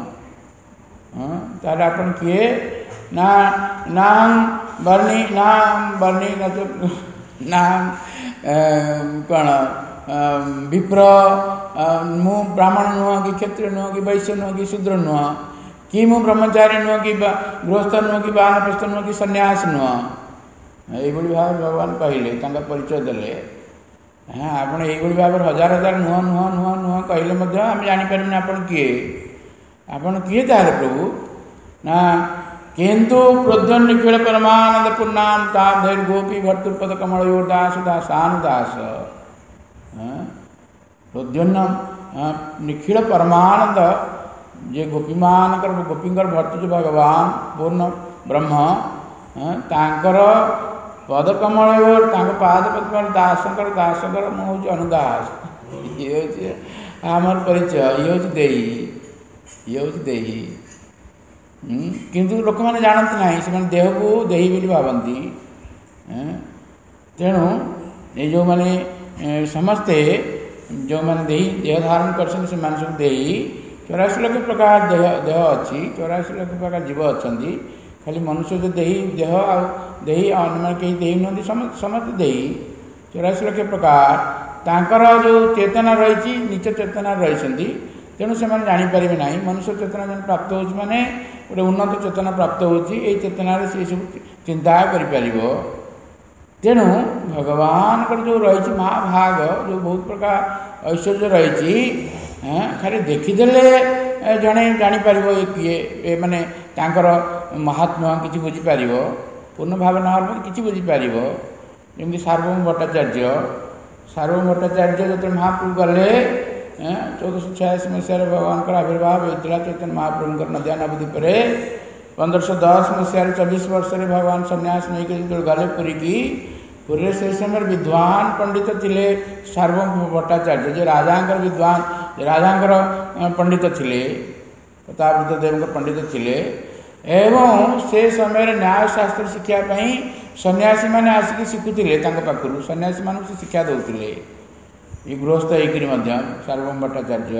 ତାହେଲେ ଆପଣ କିଏ? ନା ନାହଂ ବର୍ଣ୍ଣୀ ନା ବର୍ଣ୍ଣୀ ନା କ'ଣ ବିପ୍ର, ମୁଁ ବ୍ରାହ୍ମଣ ନୁହଁ କି କ୍ଷତ୍ରିୟ ନୁହଁ କି ବୈଶ୍ୟ ନୁହଁ କି ଶୂଦ୍ର ନୁହଁ, କି ମୁଁ ବ୍ରହ୍ମଚାରୀ ନୁହଁ କି ଗୃହସ୍ଥ ନୁହଁ କି ବାନପ୍ରସ୍ଥ ନୁହଁ କି ସନ୍ନ୍ୟାସ ନୁହଁ। ଏଇଭଳି ଭାବରେ ଭଗବାନ କହିଲେ, ତାଙ୍କ ପରିଚୟ ଦେଲେ। ହଁ, ଆପଣ ଏଇଭଳି ଭାବରେ ହଜାର ହଜାର ନୁହଁ ନୁହଁ ନୁହଁ ନୁହଁ କହିଲେ ମଧ୍ୟ ଆମେ ଜାଣିପାରିବୁନି ଆପଣ କିଏ। ଆପଣ କିଏ ତାହେଲେ ପ୍ରଭୁ? ନା କିନ୍ତୁ ପ୍ରଦ୍ୟୁନ୍ନିଖିଳ ପରମାନନ୍ଦ ପୂର୍ଣ୍ଣାମୃତାବ୍ଧେ ଗୋପୀ ଭର୍ତ୍ତୃପଦ କମଳୟୋ ଦାସ ଦାସାନୁଦାସ। ପ୍ରଦ୍ୟୁନ୍ନ ନିଖିଳ ପରମାନନ୍ଦ, ଯେ ଗୋପୀମାନଙ୍କର ଗୋପୀଙ୍କର ଭର୍ତ୍ତୃ ଯେ ଭଗବାନ ପୂର୍ଣ୍ଣ ବ୍ରହ୍ମ, ତାଙ୍କର ପଦକମଳୟୋ, ତାଙ୍କ ପାଦ ପଦ୍ମର ଦାସଙ୍କର ଦାସଙ୍କର ମୁଁ ହେଉଛି ଅନୁଦାସ। ଇଏ ହେଉଛି ଆମର ପରିଚୟ। ଇଏ ହେଉଛି ଦେହୀ, ଇଏ ହେଉଛି ଦେହୀ। କିନ୍ତୁ ଲୋକମାନେ ଜାଣନ୍ତି ନାହିଁ, ସେମାନେ ଦେହକୁ ଦେହୀ ବୋଲି ଭାବନ୍ତି। ତେଣୁ ଏ ଯେଉଁମାନେ ସମସ୍ତେ ଯେଉଁମାନେ ଦେହୀ ଦେହ ଧାରଣ କରିଛନ୍ତି ସେମାନେ ସବୁ ଦେହୀ। ଚଉରାଶୀ ଲକ୍ଷ ପ୍ରକାର ଦେହ ଦେହ ଅଛି, ଚଉରାଶୀ ଲକ୍ଷ ପ୍ରକାର ଜୀବ ଅଛନ୍ତି। ଖାଲି ମନୁଷ୍ୟ ଯେ ଦେହୀ ଦେହ ଆଉ ଦେହୀ, ଅନ୍ୟମାନେ କେହି ଦେହୀ ନୁହନ୍ତି, ସମସ୍ତେ ଦେହୀ। ଚଉରାଶୀ ଲକ୍ଷ ପ୍ରକାର ତାଙ୍କର ଯେଉଁ ଚେତନା ରହିଛି ନିଚ ଚେତନାରେ ରହିଛନ୍ତି। ତେଣୁ ସେମାନେ ଜାଣିପାରିବେ ନାହିଁ। ମନୁଷ୍ୟ ଚେତନା ଜଣେ ପ୍ରାପ୍ତ ହେଉଛି ମାନେ ଗୋଟେ ଉନ୍ନତ ଚେତନା ପ୍ରାପ୍ତ ହେଉଛି, ଏଇ ଚେତନାରେ ସେ ସବୁ ଚିନ୍ତା କରିପାରିବ। ତେଣୁ ଭଗବାନଙ୍କର ଯେଉଁ ରହିଛି ମହାଭାଗ, ଯେଉଁ ବହୁତ ପ୍ରକାର ଐଶ୍ୱର୍ଯ୍ୟ ରହିଛି, ଖାଲି ଦେଖିଦେଲେ ଜଣେ ଜାଣିପାରିବ ଏ କିଏ, ଏମାନେ ତାଙ୍କର ମହାତ୍ମ୍ୟ କିଛି ବୁଝିପାରିବ। ପୂର୍ଣ୍ଣ ଭାବେ ନହେଲେ କିଛି ବୁଝିପାରିବ। ଯେମିତି ସାର୍ବଭୌମ ଭଟ୍ଟାଚାର୍ଯ୍ୟ ସାର୍ବଭୌମ ଭଟ୍ଟାଚାର୍ଯ୍ୟ ଯେତେବେଳେ ମହାପ୍ରଭୁ ଗଲେ, ଚଉଦଶହ ଛୟାଅଶୀ ମସିହାରେ ଭଗବାନଙ୍କର ଆବିର୍ଭାବ ହୋଇଥିଲା ଚୈତନ୍ୟ ମହାପ୍ରଭୁଙ୍କର ନଦିଆ ନବଦ୍ୱୀପରେ। ପନ୍ଦରଶହ ଦଶ ମସିହାରେ ଚବିଶ ବର୍ଷରେ ଭଗବାନ ସନ୍ନ୍ୟାସ ନେଇକି ଯେତେବେଳେ ଗଲେ ପୁରୀକି, ପୁରୀରେ ସେହି ସମୟରେ ବିଦ୍ୱାନ ପଣ୍ଡିତ ଥିଲେ ସାର୍ବଭୌମ ଭଟ୍ଟାଚାର୍ଯ୍ୟ, ଯେ ରାଜାଙ୍କର ବିଦ୍ୱାନ ରାଜାଙ୍କର ପଣ୍ଡିତ ଥିଲେ, ପ୍ରତାପରୁଦ୍ର ଦେବଙ୍କ ପଣ୍ଡିତ ଥିଲେ। एवं से समय न्यायशास्त्र शिक्षापी सन्यासी मैंने आसिक शिखुले पाखु सन्यासी मान से शिक्षा दौले ये गृहस्थ होकर सार्वभौम भट्टाचार्य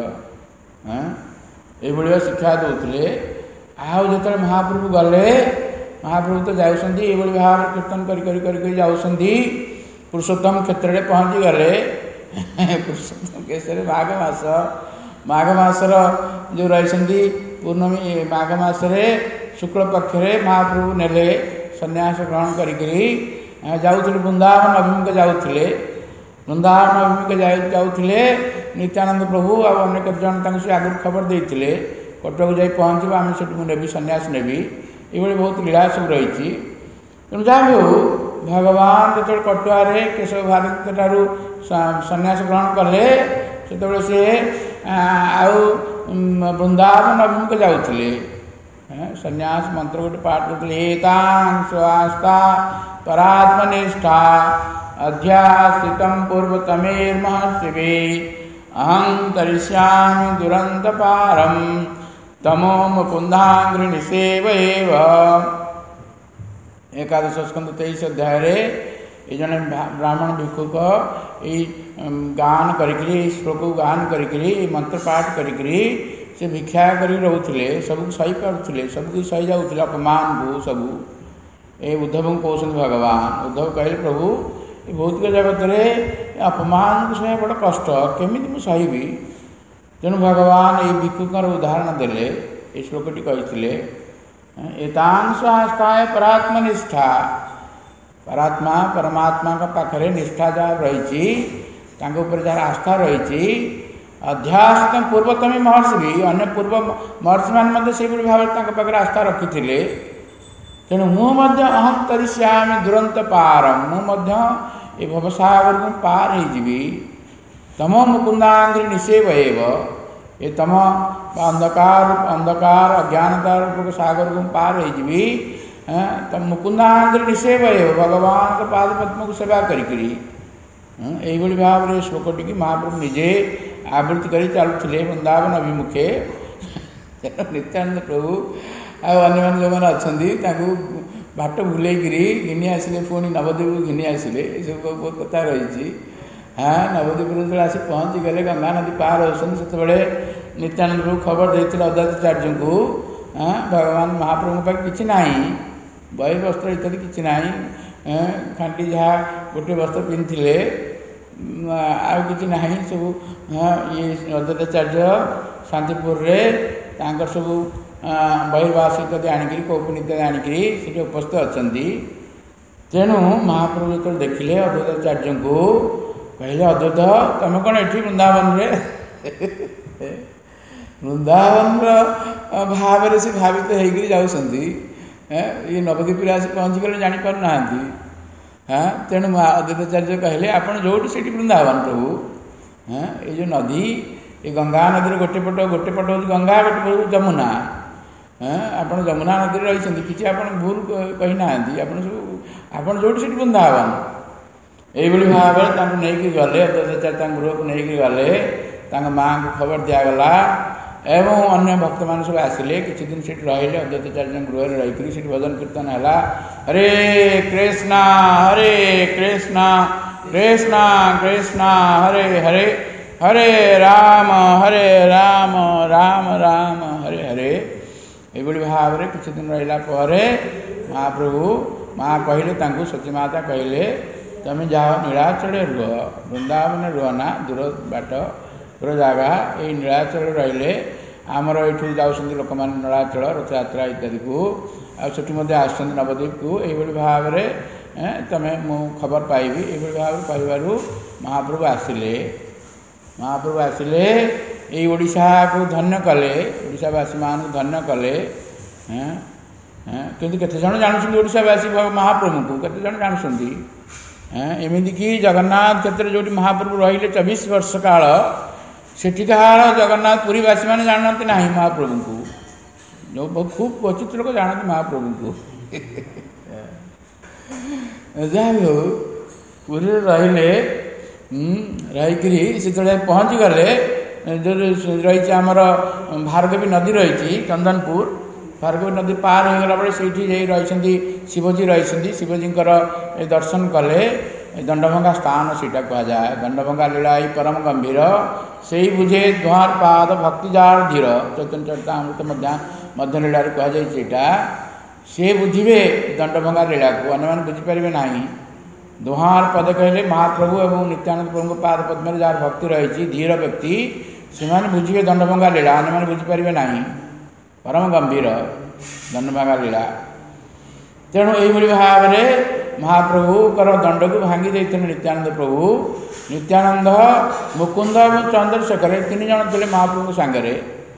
ये शिक्षा दौले आउ जो महाप्रभु गले महाप्रभु तो जाऊँगी ये भाव कीर्तन कर जाऊँगी पुरुषोत्तम क्षेत्र में पहुँची गले पुरुषोत्तम केसरे माघ मास माघ मासर जो रही पूर्णमी माघ मसरे शुक्ल पक्षरे महाप्रभु नेले सन्यास ग्रहण करी जाऊँ वृंदावन अभिमुखे जाऊे वृंदावन अभिमुखे जाऊे नित्यानंद प्रभु और अन्य केतजन से आगुरी खबर देते कटक जा पहुँचब आम से नेबी सन्यास नेबी ये बहुत लीला सब रही तेणु जहाँ भी हो भगवान जो कटुआरे केशव भारती ठारू सन्यास ग्रहण कले से सी आउ वृंदावन अभिमुखे जाऊे सन्यास मंत्र गोटे पाठ करते स्वास्था परात्मनिष्ठा अध्यासित पूर्वतमेर्महर्षि अहं तरिष्यामि दुरंत पारम तमो मुकुंदांग्रि निषेव एकादश स्कंद तेईस अध्याय ये जन ब्राह्मण भिक्षुक ये गान करी श्लोक गान करी मंत्र पाठ करी से भिक्षा करी रोते सबको सही पारे सबको सही जाऊे अपमान को सबू ये उद्धव को कहते भगवान उद्धव कहले प्रभु ये भौतिक जगत में अपमान को सह बड़ा कष्ट केमी मुझे सही तेणु भगवान ये भिक्षुकर उदाहरण देले ये श्लोकटी कहते एतांशास्ताय परात्मनिष्ठा परात्मा परमात्मा का पाखरे निष्ठा जहाँ रही जहाँ आस्था रही अध्यासित पूर्वतमी महर्षि भी अन्य पूर्व महर्षि मान से भाव पाखे आस्था रखी तेणु मुझे अहम तरिष्यामि दुरंत पारम मुझे भवसागर को पार हो तमो मुकुंदांग्रि निषेव ये तम अंधकार अंधकार अज्ञानता रूप सागर को पार हो तम मुकुंदांग्रि निषेव भगवान के पाद पद्म को सेवा करी यही भाव में श्लोकटी की महाप्रभु निजे आवृत्ति कर चलुले वृंदावन अभिमुखे नित्यानंद प्रभु आने जो मैंने अच्छा बाट भूलैकि घिनी आसिले पुणी नवद्वीप घिनी आसिले सब बहुत कथा रही हाँ नवद्वीप जो आसी पहुँची गले गंगा नदी पार होती से नित्यानंद प्रभु खबर देते अद्वैताचार्य को हाँ भगवान महाप्रभु पाखे किसी ना बही वस्त्र इत्यादि किसी ना खांटी जहाँ गोटे वस्त्र पिंधे आउ कि ना सब हाँ ये अद्वैताचार्य शांतिपुर सब बहिर्वास इत्यादि आणिक कौपुन इत्यादि आणिक से उपस्थित अच्छा तेणु महाप्रभु जो देखिले अद्वैताचार्य को कहले अद्वैत तुम कौन ये वृंदावन वृंदावन भाव से भावित होकर जाऊँगी ये नवद्वीप आस पहुँची गले जापार ना हाँ तेणु अद्वैताचार्य कहले आपड़ जो वृंदावन प्रभु हाँ ये जो नदी ये गंगा नदी गोटे पट गोटे पट हूँ गंगा गोटे पट जमुना हाँ आप जमुना नदी रही किसी आप भूल कही ना आप सब जो वृंदावन यही भाव में नहीं गले अद्वैताचार्य गृह को लेकिन गले माँ को खबर दिगला एवं अन्य भक्त मान सब आसिले किसी दिन से रही अद्वैताचार्य गृह रही भजन कीर्तन है हरे कृष्णा हरे कृष्णा कृष्णा कृष्णा हरे हरे हरे राम हरे राम राम राम हरे हरे ये भाव में किसी दिन रहा महाप्रभु माँ कहले सचीमाता कहले तुम जाओ नीलाचल रुह वृंदावन रुह ना दूर बाट दूर जगह ये नीलाचल रही आमर ये जाऊँ लोक मैंने नीलाचल रथ यात्रा इत्यादि को आठ आस नवद्वीप को यही भाव में तुम्हें मु खबर पाइबी ये भाव कहू महाप्रभु आसिले महाप्रभु आसिले ये ओडिशा को धन्य कले ओडिशावासी मान धन्य कले किंतु केते जन जानुछन्ति ओडिशावासी महाप्रभु को केते जन जानुछन्ति एमती कि जगन्नाथ क्षेत्र जो महाप्रभु रही चौबीस वर्ष काल सेठिकार जगन्नाथ पुरीवासी मैंने जानते ना महाप्रभु को जो बहुत खूब क्वचित लोग जानते महाप्रभु को जहाँ भी हो पुरी रही रहीकि से पहुँची गले जो रही आमर भारगवी नदी रही चंदनपुर भार्गवी नदी पार हो गला बेले सेठी जाई रहिसंती शिवजी रहिसंती शिवजींकर दर्शन कले दंडभंगा स्थान सीटा कह जाए दंडभंगा लीला परम गंभीर से ही बुझे द्वार पाद भक्ति जार धीर चैतन्य चरितामृत मध्य मध्य लीला कह जाइटा से बुझे दंडभंगा लीला को अन्य मैंने बुझीपारे ना दुहार पद कहले महाप्रभु एवं नित्यानंद प्रभु पाद पद्म जार भक्ति रही धीर व्यक्ति से बुझे दंडभंगा लीला अन्य मैंने बुझीपारे ना परम गंभीर दंडभंगा लीला तेणु यही भाव में महाप्रभुकर दंड को भांगी देते नित्यानंद प्रभु नित्यानंद मुकुंद और चंद्रशेखर तीन जन थे महाप्रभु सांगे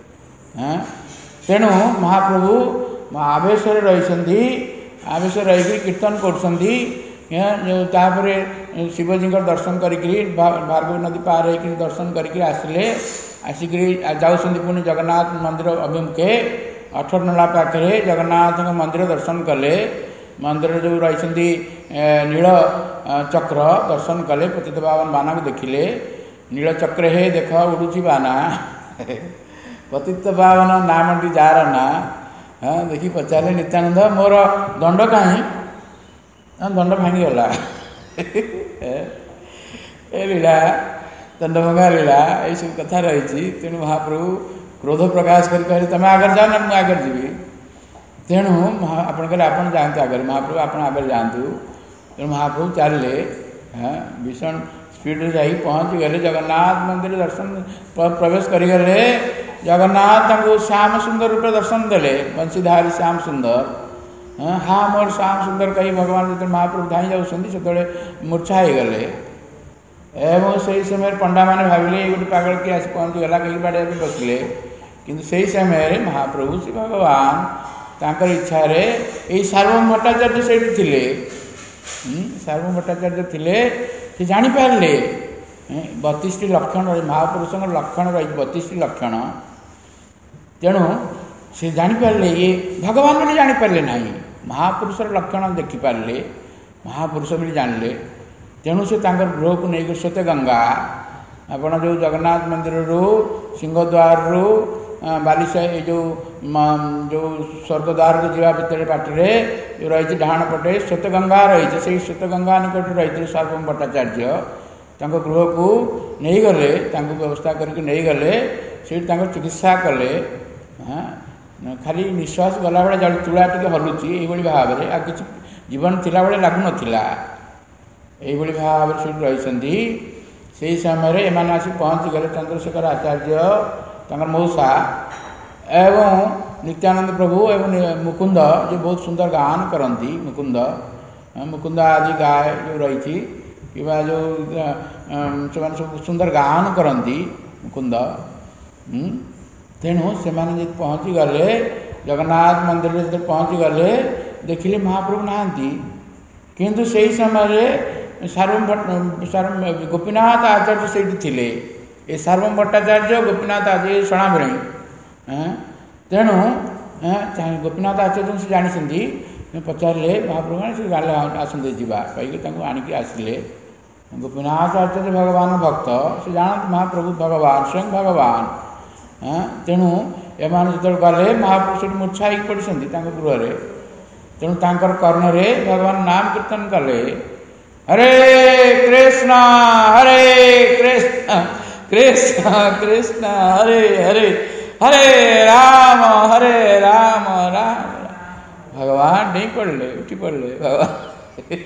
तेणु महाप्रभु आवेश रही आवेश रही कीर्तन कर शिवजी दर्शन करी भार्गवी नदी पार हो दर्शन करके आसिले आसिक जाऊँ पुणी जगन्नाथ मंदिर अभिमुखे अठरनला पाखे जगन्नाथ मंदिर दर्शन कले मंदिर जो रही नील चक्र दर्शन कले पतित पावन बाना को देखिले नील चक्र हे देख उड़ुची बाना पतित पावन नामटी जार ना हाँ देखी पचारे नित्यानंद मोर दंड कहीं दंड भांगीगला ए लीला दंडभंगा लीला ये सब कथा रही तेणु महाप्रभु क्रोध प्रकाश कर कहले तुम आगे जाओ ना मुझे आगे जीवी तेणु आप कहते जातु आगे महाप्रभु आप आगे जातु तेणु महाप्रभु चलिए हाँ भीषण स्पीड जा पहुँची गले जगन्नाथ मंदिर दर्शन प्रवेश करगले जगन्नाथ श्याम सुंदर रूप दर्शन देले बंशीधारी श्याम सुंदर हाँ हाँ मोर श्याम सुंदर कही भगवान जो महाप्रभु धाई जाऊँच से मूर्छा हो गले एवं से समय पंडा मैंने भाविले गोटे पागल किए आस पहुँची गला कहीं बाड़े बसले किंतु से समय महाप्रभु श्री भगवान तांकर इच्छा रे यही सार्वभौम भट्टाचार्य से थे सार्वभौम भट्टाचार्य थे से जापारे बतीस लक्षण रही महापुरुष लक्षण रही बतीस लक्षण तेणु से जापारे ये भगवान बोली जापारे ना महापुरुषर लक्षण देखिपारे महापुरुष बोली जानले तेणु से गृह को नहीं श्वेत गंगा आपण जो जगन्नाथ मंदिर रू सिंहद्वार रू बालिशा जो जो स्वर्गद्वार को जीवा भितर बाटे जो रही डाण पटे श्वेत गंगा रही से श्वेत गंगा निकट रही सार्वभौम भट्टाचार्य गृह को नहीं गले व्यवस्था करके नहीं गले से चिकित्सा कले हाँ खाली निश्वास गला बेले जल चूड़ा टी हलुची ये भाव में आ कि जीवन थिला बेले लागु नथिला यही भाव से रही से समय एम आसी पहुँची गले चंद्रशेखर आचार्य तंकर मौसा एवं नित्यानंद प्रभु एवं मुकुंद जो बहुत सुंदर गान करती मुकुंद मुकुंद आदि गाय जो रही कि जो से सब सुंदर गान करती मुकुंद तेणु से पहुँची गले जगन्नाथ मंदिर जो पहुँची गले देखिले महाप्रभु नहांती किंतु से समय सार्वभौम गोपीनाथ आचार्य से थे ये सार्वभौम भट्टाचार्य गोपीनाथ आचार्य शणा बेणी तेणु गोपीनाथ आचार्य से जानी पचारे महाप्रभु से गाले आसते जावा कहीकि आणिक आसिले गोपीनाथ आचार्य भगवान भक्त से जानते महाप्रभु भगवान स्वयं भगवान तेणु एम जो गले महाप्रभु मूर्छा हो पड़ी गृह तेणु तांकर कर्णरे भगवान नाम कीर्तन कले हरे कृष्ण हरे कृष्ण कृष्ण कृष्ण हरे हरे हरे राम हरे राम राम भगवान नहीं पढ़ले उठी पढ़ले भगवान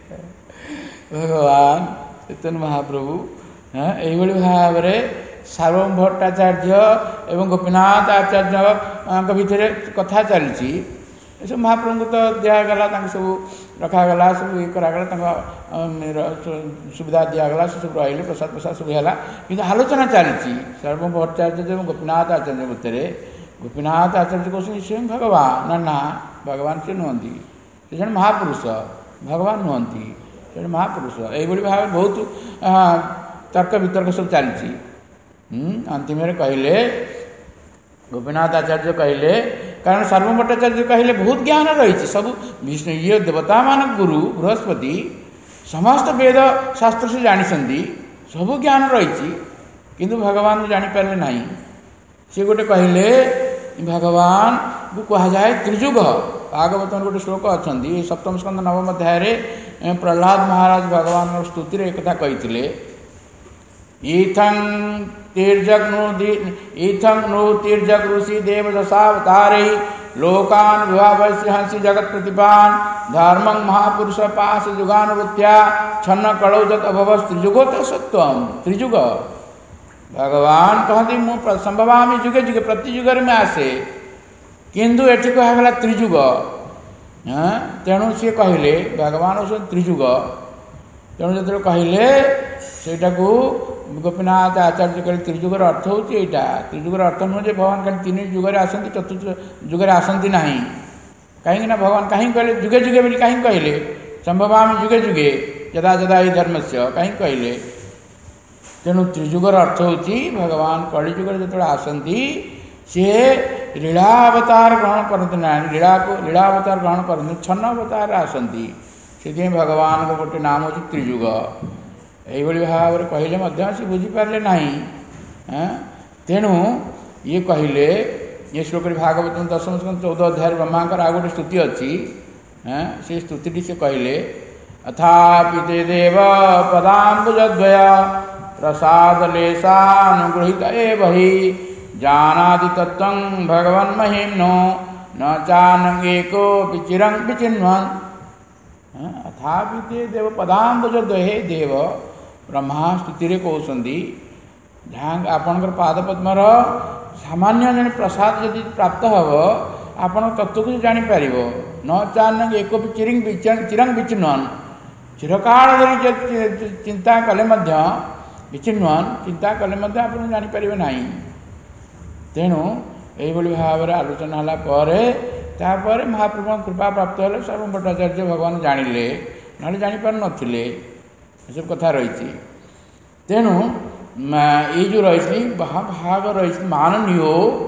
भगवान चैतन्य महाप्रभु हाँ यही भाव में सार्वभौम भट्टाचार्य एवं गोपीनाथ आचार्य भितर कथा चली सब महाप्रभु तो दिगला सब रखागला सब ये करागला सुविधा दिगला से सब रही प्रसाद प्रसाद सब है कि आलोचना चली सार्वभौम भट्टाचार्य एवं गोपीनाथ आचार्य भितर गोपीनाथ आचार्य कहते स्वयं भगवान ना ना भगवान से नुहति से जन महापुरुष भगवान नुहति से महापुरुष यही भाव बहुत तर्क वितर्क सब चली अंतिम कहले गोपीनाथ आचार्य कहले कारण सार्वभौम भट्टाचार्य कहले बहुत ज्ञान रही सब विष्णु ये देवता मान गुरु बृहस्पति समस्त वेद शास्त्र से जानी सब ज्ञान रही किंतु भगवान जापारे ना सी गोटे कहले भगवान कह जाए त्रिजुग। भागवत गोटे श्लोक अच्छा सप्तम स्कंद नवम अध्याय प्रहलाद महाराज भगवान स्तुति एक कही ईथं तीर्जग्नु ईथं नु तीर्जग ऋषि देव दशावतारे लोकान विभावस्य हंसी जगत प्रतिपान धर्मं महापुरुष पास जुगानुवृत्या छन्न कलौजत अभव त्रिजुगोत सत्वम। त्रिजुग भगवान कहते मु संभवामी जुगे जुगे प्रति जुगर में आसे किंतु एठी कहगला त्रिजुग। तेणु सी कहले भगवान त्रिजुग तेणु जो कहले सेटा को गोपीनाथ आचार्य कहले त्रिजुगर अर्थ होची एटा। त्रिजुगर अर्थ नुह जे भगवान खाली तीन जुगरे आसती चतुर्थ जुगरे आसती ना कहीं ना भगवान कहीं कहले जुगे जुगे बोली कहीं कहले संभवामी जुगे जुगे जदा जदा ही धर्म से कहीं कहले। तेणु त्रिजुगर अर्थ होची भगवान कलिजुगर जो आसती सी लीलावतार ग्रहण करते ना लीला को लीलावतार ग्रहण करते छन्न अवतार आसती से भगवान को गोटे नाम हो त्रिजुग। यही भाव में कहले से बुझीपारे ना। तेणु ये कहले ये श्लोक भागवत दशम स्कंद चौदह अध्याय ब्रह्मांकर आ गोटे स्तुति अच्छी से स्तुति से कहले अथापि ते देव पदाम्बुजद्वय प्रसाद लेशानुगृहीत एव हि जानाति तत्त्वं भगवन् महिम्नो न चान्येको विचिरं विचिन्वन्। अथापि ते देव पदाम्बुजद्वय देव ब्रह्मा स्तुति कहते जहाँ आपणकर पादपद्मर सामान्य जन प्रसाद यदि प्राप्त हम आपण तत्व को जापर न चान्य एक चिरंग चिरंग विचिन्वन चिरकाल धरी चिंता कले विचिन्वन चिंता कले आप जापर ना। तेणु यही भाव में आलोचना है महाप्रभु कृपा प्राप्त है सर्व भट्टाचार्य भगवान जानिले ना जापार नथिले सब कथा रही। तेणु ये जो रही भाग रही माननीय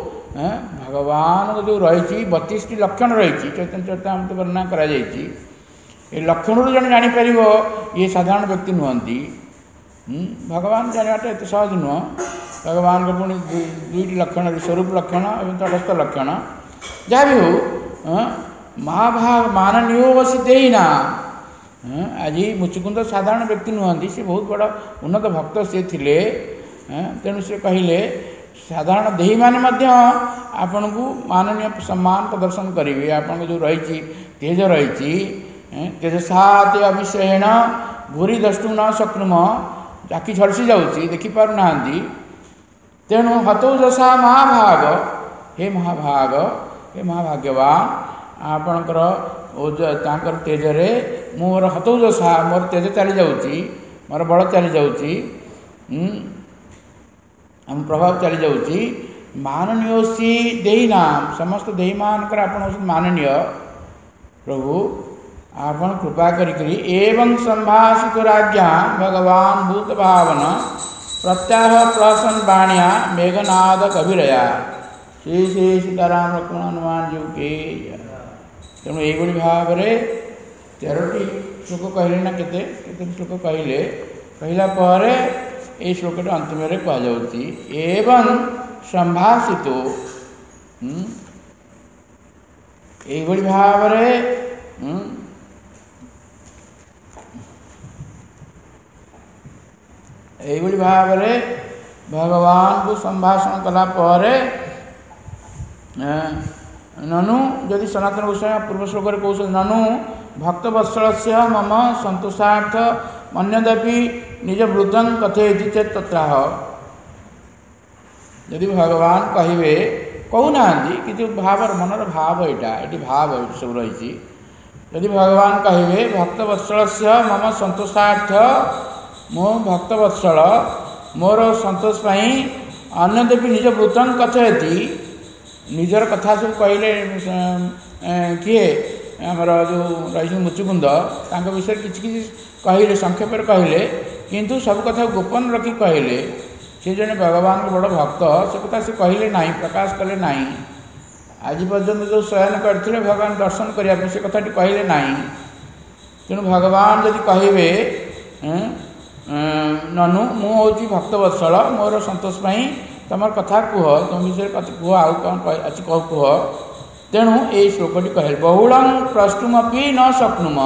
भगवान को जो रही बतीस लक्षण रही चैतन्य चरितामृत वर्णना करा ये लक्षण जन जापर ये साधारण व्यक्ति नुहति भगवान जानवाटा एत सहज नुह। भगवान को पुणी दुईट लक्षण स्वरूप लक्षण और तटस्थ लक्षण जहाँ भी हो महाभाग माननीय बसी देना आज मुचुकुंद साधारण व्यक्ति नुहति से बहुत बड़ा उन्नत भक्त से थिले। तेणु से कहले साधारण देही माने आपण को माननीय सम्मान प्रदर्शन करेंगे। आपन जो रही तेज रही तेजसाते अभिषेण भूरी दृष्टु न शक्नुम आखि झलसी जाऊँगी देखिपार ना। तेणु हतौजसा महाभाग हे महाभाग हे महाभाग्यवान आपणकर तांकर तेजरे मोर हतौजसा मोर तेज चली जाऊँगी मोर बल चली जाऊँगी हम प्रभाव चली जाऊँगी माननीयोसी देहीना समस्त देही मानकर आप माननीय प्रभु आपन कृपा करी एवं संभाषित राज्ञा भगवान भूत भावन प्रत्याह प्रसन बाणिया मेघनाद कविरया श्री श्री सीताराम लक्ष्मण हनुमान जी के। तेणु यही भाव में तेरह श्लोक कहले ना केते केते श्लोक कहले कहला पर ये श्लोक अंतिम कहुच्छी एवं संभाषित यही भाव में यही भाव में भगवान को संभाषण कला पर ननु यदि सनातन गोस्वामी पूर्व श्लोक कौश ननु भक्तवत्सल से मम संतोषार्थ मन्यदपि निज वृद्धं कथयति चेत तत्राह। यदि भगवान कहे कहूना कि भाव मनर भाव यहाँ ये भाव सब रही यदि भगवान कहे भक्तवत्सल से मम संतोषार्थ मो भक्तवत्सल मोर संतोष अन्यदपि निज वृद्धं कथयति निजर कथा सब कहले किए आमर जो रही मुचुकुंद विषय किसी किसी कहले संक्षेप कहले किंतु सब कथा गोपन रखी कहले सी जने भगवान को बड़ भक्त से कथा से कहले ना प्रकाश कले ना आज पर्यंत जो शयन करते भगवान दर्शन करने से कथाटी कहले ना। तेणु भगवान जदि कहे ननु मु हूँ भक्तवत्सल मोर संतोष तुम कथा कह तुम विषय कथ कह आउ कौन अच्छी कह कह तेणु ये श्लोकटी कहले बहुलम प्रष्टुमपि न शक्नुम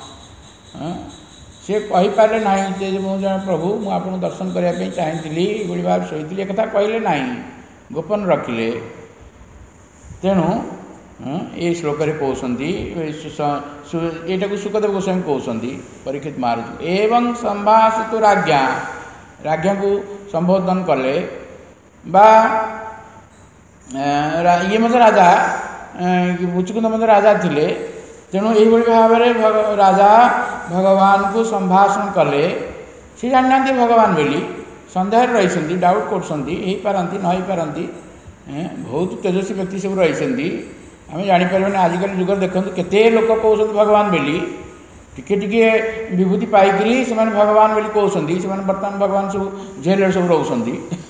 से कहीपारे ना जे मुझे प्रभु मुझे आपको दर्शन करने चाहती ये भाव शोती एक कहले ना गोपन रखिले तेणु ये श्लोक कहते यहाँ को सुखदेव गोस्वामी कहते परीक्षित महाराज एवं संभाषित राज्ञा राज्ञा को संबोधन कले बा ये मत राजा मुचुकुंद मत राजा थिले तेणु यही भाव में राजा भगवान को संभाषण कले सी जाना भगवान बोली सन्देह रही डाउट करपारती न पारती बहुत तेजस्वी व्यक्ति सब रही आम जापर आजिकल जुग देखते केते लोक कहते भगवान बोली टिके टिके विभूति पाइकी से भगवान बोली कहते से बर्तमान भगवान सब जेल सब रोच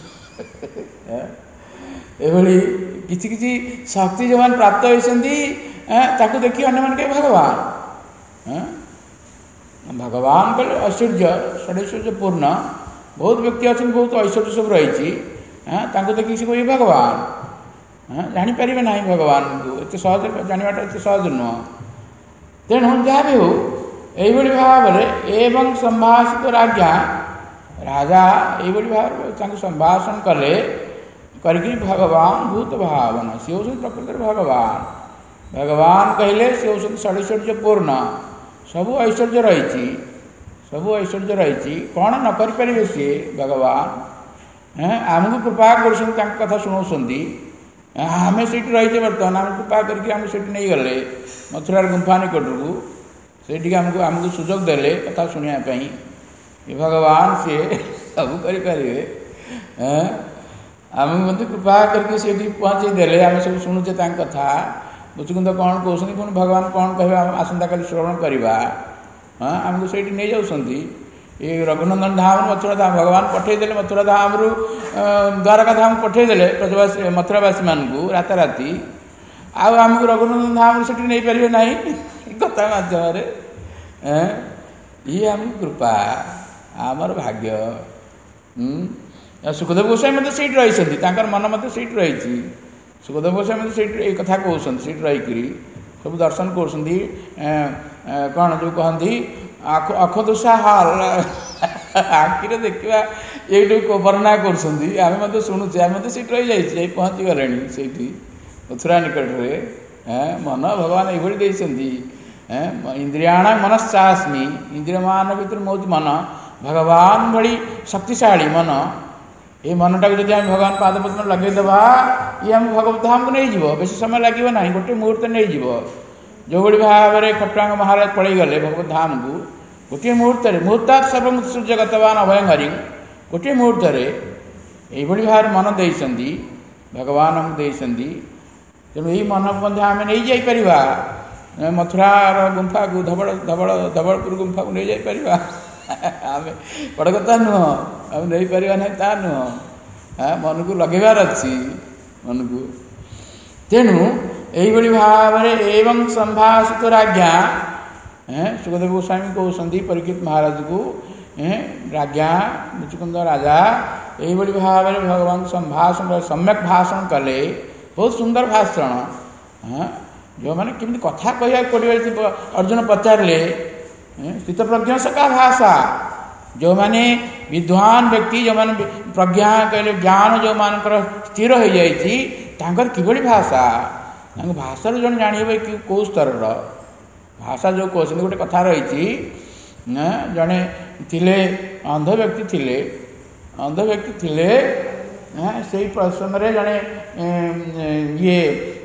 एभली किसी किसी शक्ति जो प्राप्त होती देखिए अन्य भगवान भगवान कहले ऐश्वर्य षडैश्वर्य पूर्ण बहुत व्यक्ति अच्छे बहुत ऐश्वर्य सब रही देखिए से कहे भगवान जापर ना भगवान को एत सहज जानवाटा एत सहज नुह तेणु जहाँ भी हो यही भाव में एवं संभाषित राज्ञा राजा यही भाव संभाषण कले करके भगवान भूत भावना सी हूँ प्रकृति भगवान भगवान कहले सी हूँ षडैश्वर्य पूर्ण सबू ऐश्वर्य रही सबू ऐश्वर्य रही कौन न करें सी भगवान आमको कृपा कर कथा शुणाऊँगी आम से रही बर्तमान आम कृपा करके आम से नहीं गले मथुरा गुंफा निकट को से आमको आमको सुजोग देले कथा शुणापी ये भगवान सी सब करें आम मत कृपा करके से पहुँचे देले आम सब शुणुचे कथा मुचुकुंद कौन कहते पुणी भगवान कौन कह आसंता काली श्रवण करवा हाँ आमको से नहीं जाऊँगी ये रघुनंदन धाम मथुरा धाम भगवान पठेदेले मथुरा धाम रु द्वारका धाम पठेदेले ब्रजवासी मथुरावासी मानू राताराति आमको रघुनंदन धाम से नहीं पारे ना कथा मध्यम ये आम कृपा आमर भाग्य सुखदेव गोस्वामी मत से रही मन मत से रही सुखदेव गोस्वामी से एक कथा कहते सीट रही सब दर्शन कर कौन जो कहती आख अखदोषा हल आखिरे देखा ये वर्णना कर शुणुचे आम तो सीट रही जाइए पहुँची गले से मथुरा निकट में मन भगवान ये इंद्रियाण मनश्चास्मी इंद्रिय मान भर मौज मन भगवान भली शक्तिशाली मन ये मनटा को जब आम भगवान पादपद्म लगेदेवा ये आम भगवत धाम को नहीं जीव बेस समय लगे ना गोटे मुहूर्त नहीं जीव जो भाई भाव में खट्टांग महाराज पड़े गले भगवत धाम को गोटे मुहूर्त मुहूर्ता सर्व सूर्यगतवान अभयं हरि गोटे मुहूर्त ये भाव मन देती भगवान आमको देती तेणु यही मन आम नहीं जापर मथुरार गुंफा को धवल धवल धवलपुर गुंफा को नहीं जापर आम बड़ कथा नुह आम नहीं पार ना ता नुह मन को लगेबार अच्छी मन को तेणु यही भाव में एवं संभाषित राज्ञा सुखदेव गोस्वामी कहते परीक्षित महाराज को राज्ञा मुचुकुंद राजा यही भाव में भगवान संभाषण सम्यक भाषण कले बहुत सुंदर भाषण जो मैंने केमी कथा कह पड़े अर्जुन पचारे स्थितप्रज्ञ सका भाषा जो माने विद्वान व्यक्ति जो माने प्रज्ञा कहले ज्ञान जो मानकर स्थिर हो जाइए किभली भाषा भाषा जो जाने कि कौ स्तर भाषा जो कहते गोटे कथा रही जड़े थिले अंध व्यक्ति थिले अंध व्यक्ति थिले से प्रसंग में जड़े ये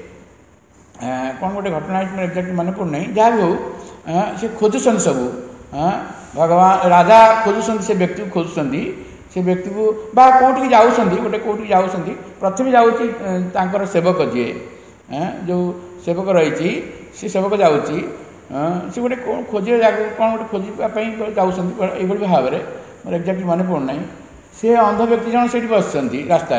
कौन गोटे घटना एक्जाक्ट मन पड़ना जहाँ भी हो से खोजुंट सब भगवान राजा खोजुंट से व्यक्ति को खोजुंट से व्यक्ति को बा कौटी जाऊँगी गोटे कौटी जाऊँगी प्रथम जाऊँगी सेवक जी जो सेवक रही सी सेवक जाऊँगी सी गोटे कौन खोजे कौन गोटे खोजापी जाऊँगी ये भाव में मोर एक्जाक्ट मन पड़ना सी अंध व्यक्ति जन से बस रास्त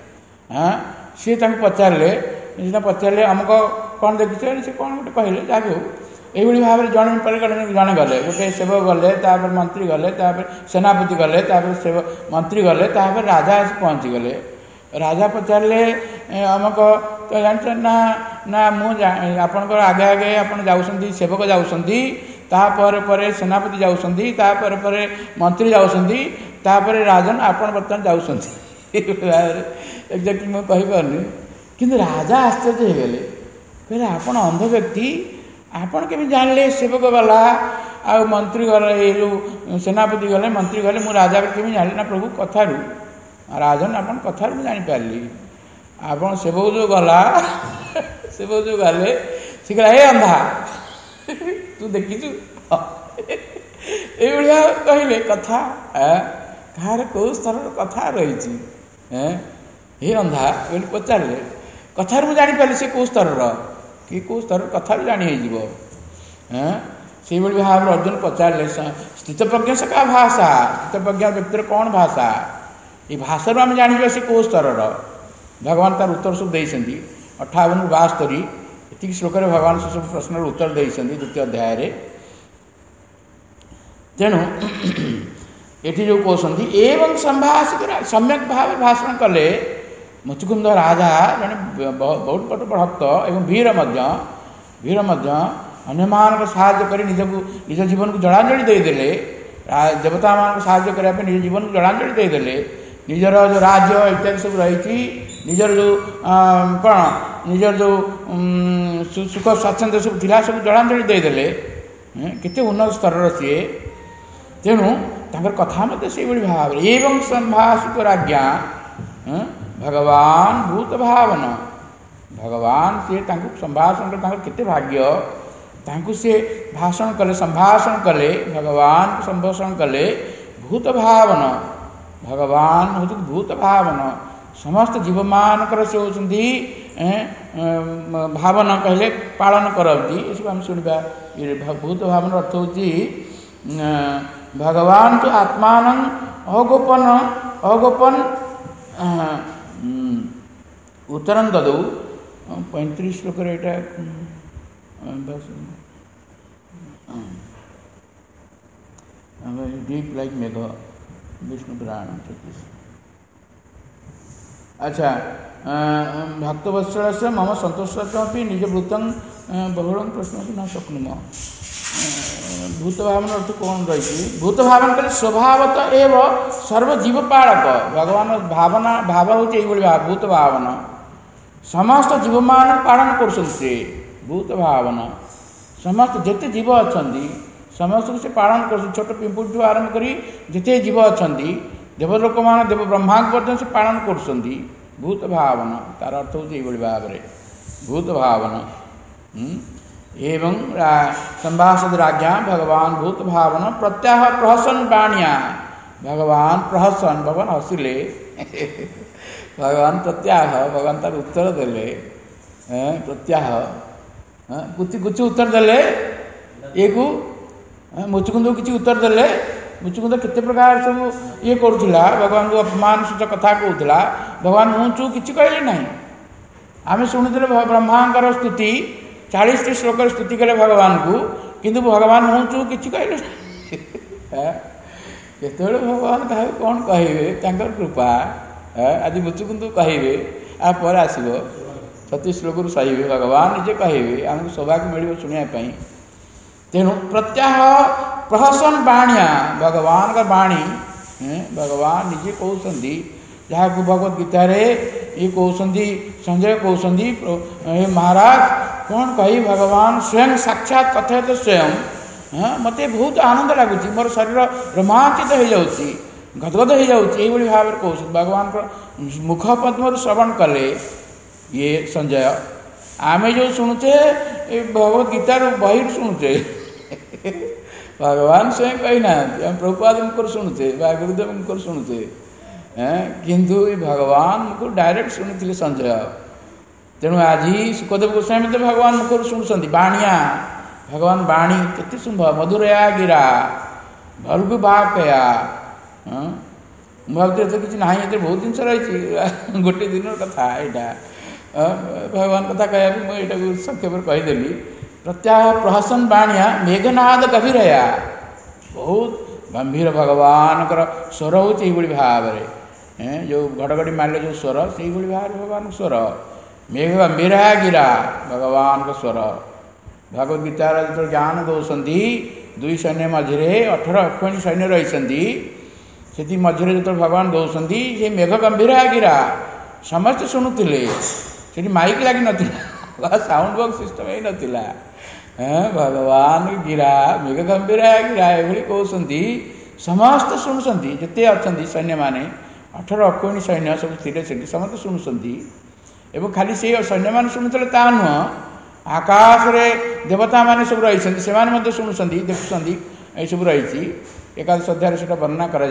सी पचारे पचारे आमक कौन देखिए से कौन गोटे कहले जहाँ भी हो यही भाव में जन पर जड़े गले गोटे सेवक गले मंत्री गले सेनापति गले सेवक मंत्री गले राजा आस पहुँची गले राजा पचारे अमक तो जानते ना ना मुझे आपणकर आगे आगे आप जाऊँगी सेवक जाऊँगी तापर पर सेनापति जाऊँगी तापर पर मंत्री जाऊँगी तापर राजन आपण बर्तमान जाऊँगी एक्जाक्टली मुझे कहीपारनी कि राजा आश्चर्य हो गले कहले आपण अंध व्यक्ति आपण केमी जानले सेवक गला आ मंत्री गले ये जो सेनापति गले मंत्री गले मु राजा केमी जानली ना प्रभु कथारू राजन आपण कथारू जानीपारी आपण सेवक जो गला सेवक जो गले सी कहला हे अंधा तू देखीचु ये कहले कथा कहार कौ स्तर कथा रही हे अंधा बोली पचारे कथार मुझे जानीपारी से कौ स्तर कि कौ स्तर कथा भी जानी हो से भाव अर्जुन पचारे स्थितप्रज्ञ से क्या भाषा स्थितप्रज्ञ व्यक्तिर कौन भाषा ये भाषा आम जान से कौ स्तर भगवान तार उत्तर सब देते अठावन बास्तरी ये श्लोक भगवान से सब प्रश्न उत्तर देते द्वितीय अध्याय तेणु ये जो कहते एवं संभाषित सम्यक भाव भाषण कले मुचुकुंद राजा जड़े बहुत बड़ भक्त एवं वीर वीर अन्य मान साहाय्य कर निज निज जीवन को जलांजलि देदेले देवता मान साहाय्य करने निज जीवन को जलांजलि देदेले निजर जो राज्य इत्यादि सब रही निजर जो कौन निजर जो सुख स्वाच्छंद्य सब थिला सब जलांजलि देदेले केते उन्नत स्तर सी तेणु तांकर कथा मत से भाव एवं संभाषित राज्ञा भगवान भूत भावना भगवान से संभाषण केते भाग्य तांकु से भाषण कले संभाषण कले भगवान संभाषण कले भूत भावना भगवान हूँ भूत भावना समस्त जीव मानकर से होती भावना कहले पालन करती ये सब आम शुणा भूत भावना अर्थ हूँ भगवान तो आत्मान अगोपन अगोपन उत्तरं ददौ पैंतीस श्लोक डीप लाइक मेघ विष्णु पुराण छत्तीस। अच्छा भक्तवत्सल से मम संतोषी निज वृत्तं बहुलं प्रश्न न शक्नुम भूत भावना अर्थ कौन रही भूत भावना कले स्वभावत एव सर्वजीव पालक भगवान भावना भाव हूँ भाव भूत भावना समस्त जीव मान पालन कर भूत भावना समस्त जिते जीव अच्छा समस्त को से पालन कर छोट पिंपुठ आरंभ कर जिते जीव अच्छा देवलोक मान देव ब्रह्मा पर्यटन से पालन कर भूत भावना तार अर्थ हूँ भाव में भूत भावना एवं संभाषद राज्ञा भगवान भूत भावना प्रत्याह प्रहसन बाणिया भगवान प्रहसन भगवान हसिले भगवान प्रत्याह भगवान तार उत्तर देले प्रत्याह कुछ कुछ उत्तर देले ये को मुचुकुंद किसी उत्तर देले मुचुकुंद केते प्रकार सब ये करूला भगवान को अपमान सूचक कथा कहूला भगवान हूँ चू कि कहले ना आम शुणुले ब्रह्मांकर स्तुति चालीस टी श्लोक स्तुति कले भगवान को किंतु भगवान हूँ चू कि कहले केत भगवान क्या कौन कहे कृपा आज मुचुकुंद कहे आप आसो छत्तीस श्लोक सही भगवान निजे कहे आमको सौभाग्य मिल शुणापी तेणु प्रत्याह प्रहसन बाणिया भगवान का बाणी भगवान निजे कहते जहाँ को भगवत गीता रे ये कहते संजय कहते हे महाराज कौन कही भगवान स्वयं साक्षात कथयत स्वयं हाँ मत बहुत आनंद लगुच मोर शरीर रोमांचित हो जाऊँगी गदगद हो जाऊँगी भाव में कह भगवान को मुख पद्म श्रवण कले ये संजय आमे जो शुणुचे भगवत गीतार बही शुणुचे भगवान स्वयं कही ना प्रभुपाद मुखर शुणुचे गुरुदेव मुखर शुणुचे किंतु भगवान मुख डायरेक्ट शुणी संजय तेणु आज सुखदेव गोस्वामी तो भगवान मुखर शुणुंट बाणिया भगवान बाणी केते शुभ मधुरया गिरा भलगु बापया भावती तो किसी ना ये बहुत जिन रही गोटे दिन कथा यहाँ भगवान कथा कह मुझे संक्षेप कहीदेली प्रत्याह प्रहसन बाणिया मेघनाद गभीरया बहुत गंभीर भगवान स्वर हो भाव में जो घड़घड़ी मारे जो स्वर से भाव भगवान स्वर मेघ गंभीर गिरा भगवान का स्वर भगवद गीतार जो ज्ञान दौरान दुई सैन्य मझे अठर अक्षणी सैन्य रही से मझे जो भगवान दौरान से मेघ गंभीर गिरा समस्ते शुणुले से माइक लगी ना साउंड बॉक्स सिस्टम ही नाला भगवान गिरा मेघ गंभीर गिरा ये कहते समस्त शुणुंट जिते अच्छा सैन्य मैंने अठर अक्षणी सैन्य सब स्थिर से समस्त शुणुंट एवं खाली से सैन्य मान शुणुले ता नुह आकाश रे देवता माने सब रही शुणुंट देखुं ये सब रही एकादश अध्याय से वर्णना कर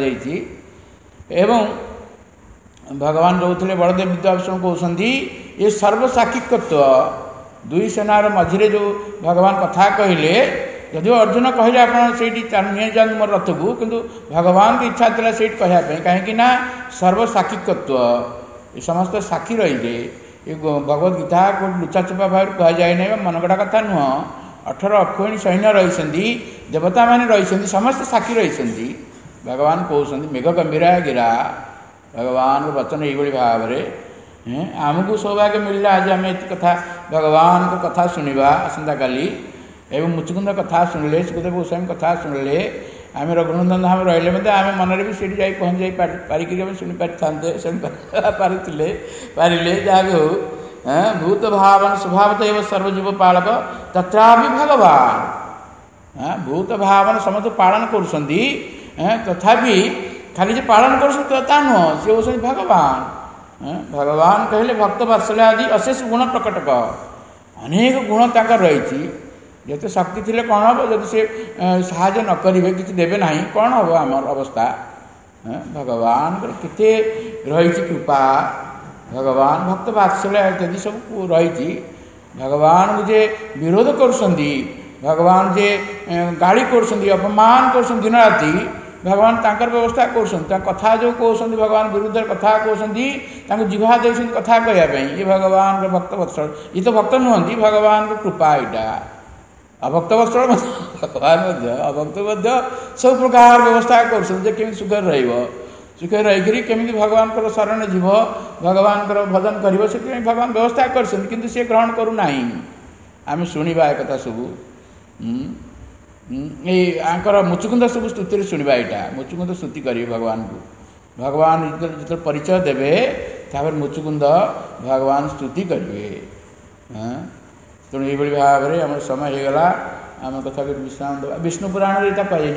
भगवान जो थे बलदेव विद्याभूषण कहते ये सर्वसाक्षिकत्व दुई सेनार मझे जो भगवान कथा कहले यदि अर्जुन कहले आप नहीं जान मोर रथ को किंतु भगवान की इच्छा थी से कहवाई कहीं सर्वसाक्षिकत्व ये समस्त साक्षी रही ये भगवद गीता को लुचाचुपा भाव कह जाए ना मनगड़ा कथा नुह अठर अक्षणी सैन्य रही देवता मैंने रही समस्त साक्षी रही भगवान कहते मेघ गंभीर गिरा भगवान वचन ये भाव में आमको सौभाग्य मिलला आज आम ये कथा भगवान को कथा शुणा आसंता काली एवं मुचुकुंद कथा शुणिले सुखदेव गोस्वामी कथा शुणिले आम रघुनंदन धाम रही आम मनरे भी सीठी जाई पहुँच जाई पारिक शुणी पारि शुणी पारे जहाँ भी हो भूत भावन स्वभावत एवं सर्वजीव पालक तथा भगवान भूत भावन समस्त पालन कर तथा खाली जो पालन कर नुह सी हूँ भगवान भगवान कहले भक्त वात्सल्य आदि अशेष गुण प्रकटक अनेक गुण तक रही जिते शक्ति थी कौन हम जब से साहाय्य न करेंगे कि देवे ना कौन हम आम अवस्था भगवान केते रही कृपा भगवान भक्त वात्सल्य इत्यादि सब रही भगवान जे विरोध कर भगवान जे गाड़ी कर अपमान कर दिन राति भगवान तांकर व्यवस्था कर कथा जो कहते भगवान विरुद्ध कथा कहते जिहा दे कथा कहवाई ये भगवान भक्त वत्सल ये तो भक्त नुहति भगवान को कृपा यहाँ अभक्त वत्सल भगवान अभक्त सब प्रकार व्यवस्था कर सुख सुख रही केमी भगवान शरण जीव भगवान भजन कर भगवान व्यवस्था कर सी ग्रहण करूना आम शुणा एक कथा सब ये मुचुकुंद सब स्तुति शुणा यहाँ मुचुकुंद स्तुति करेंगे भगवान को भगवान जो परिचय देवे तापर मुचुकुंद भगवान स्तुति करेंगे तेणु ये भाव में आम समय हो गला आम कथा विश्राम देवा विष्णु पुराण में कही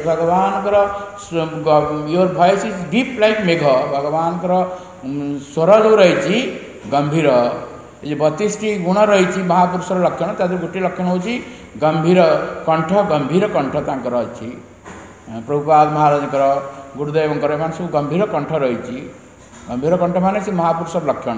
भगवान your voice is deep like megh भगवान स्वर जो रही गंभीर ये बतीस टी गुण रही महापुरुषर लक्षण तादर गोटे लक्षण हूँ गंभीर कंठ गंभीर कंठ तर अच्छी प्रभुपाद महाराज गुरुदेव एम सब गंभीर कंठ रही गंभीर कंठ मान से महापुरुषर लक्षण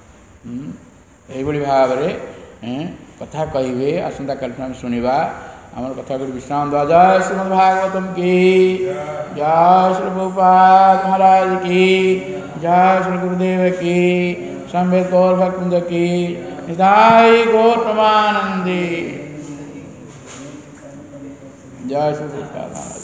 ये भाव में कथा कहे आसंता काल शुणा आम कथा विश्राम दवा जय श्रीमद् भागवतम की जय श्री प्रभुपाद महाराज की जय श्री गुरुदेव की संवेद गौर भक्तुंज की निताई गौर प्रमानंदी जय श्री प्रभुपाद महाराज।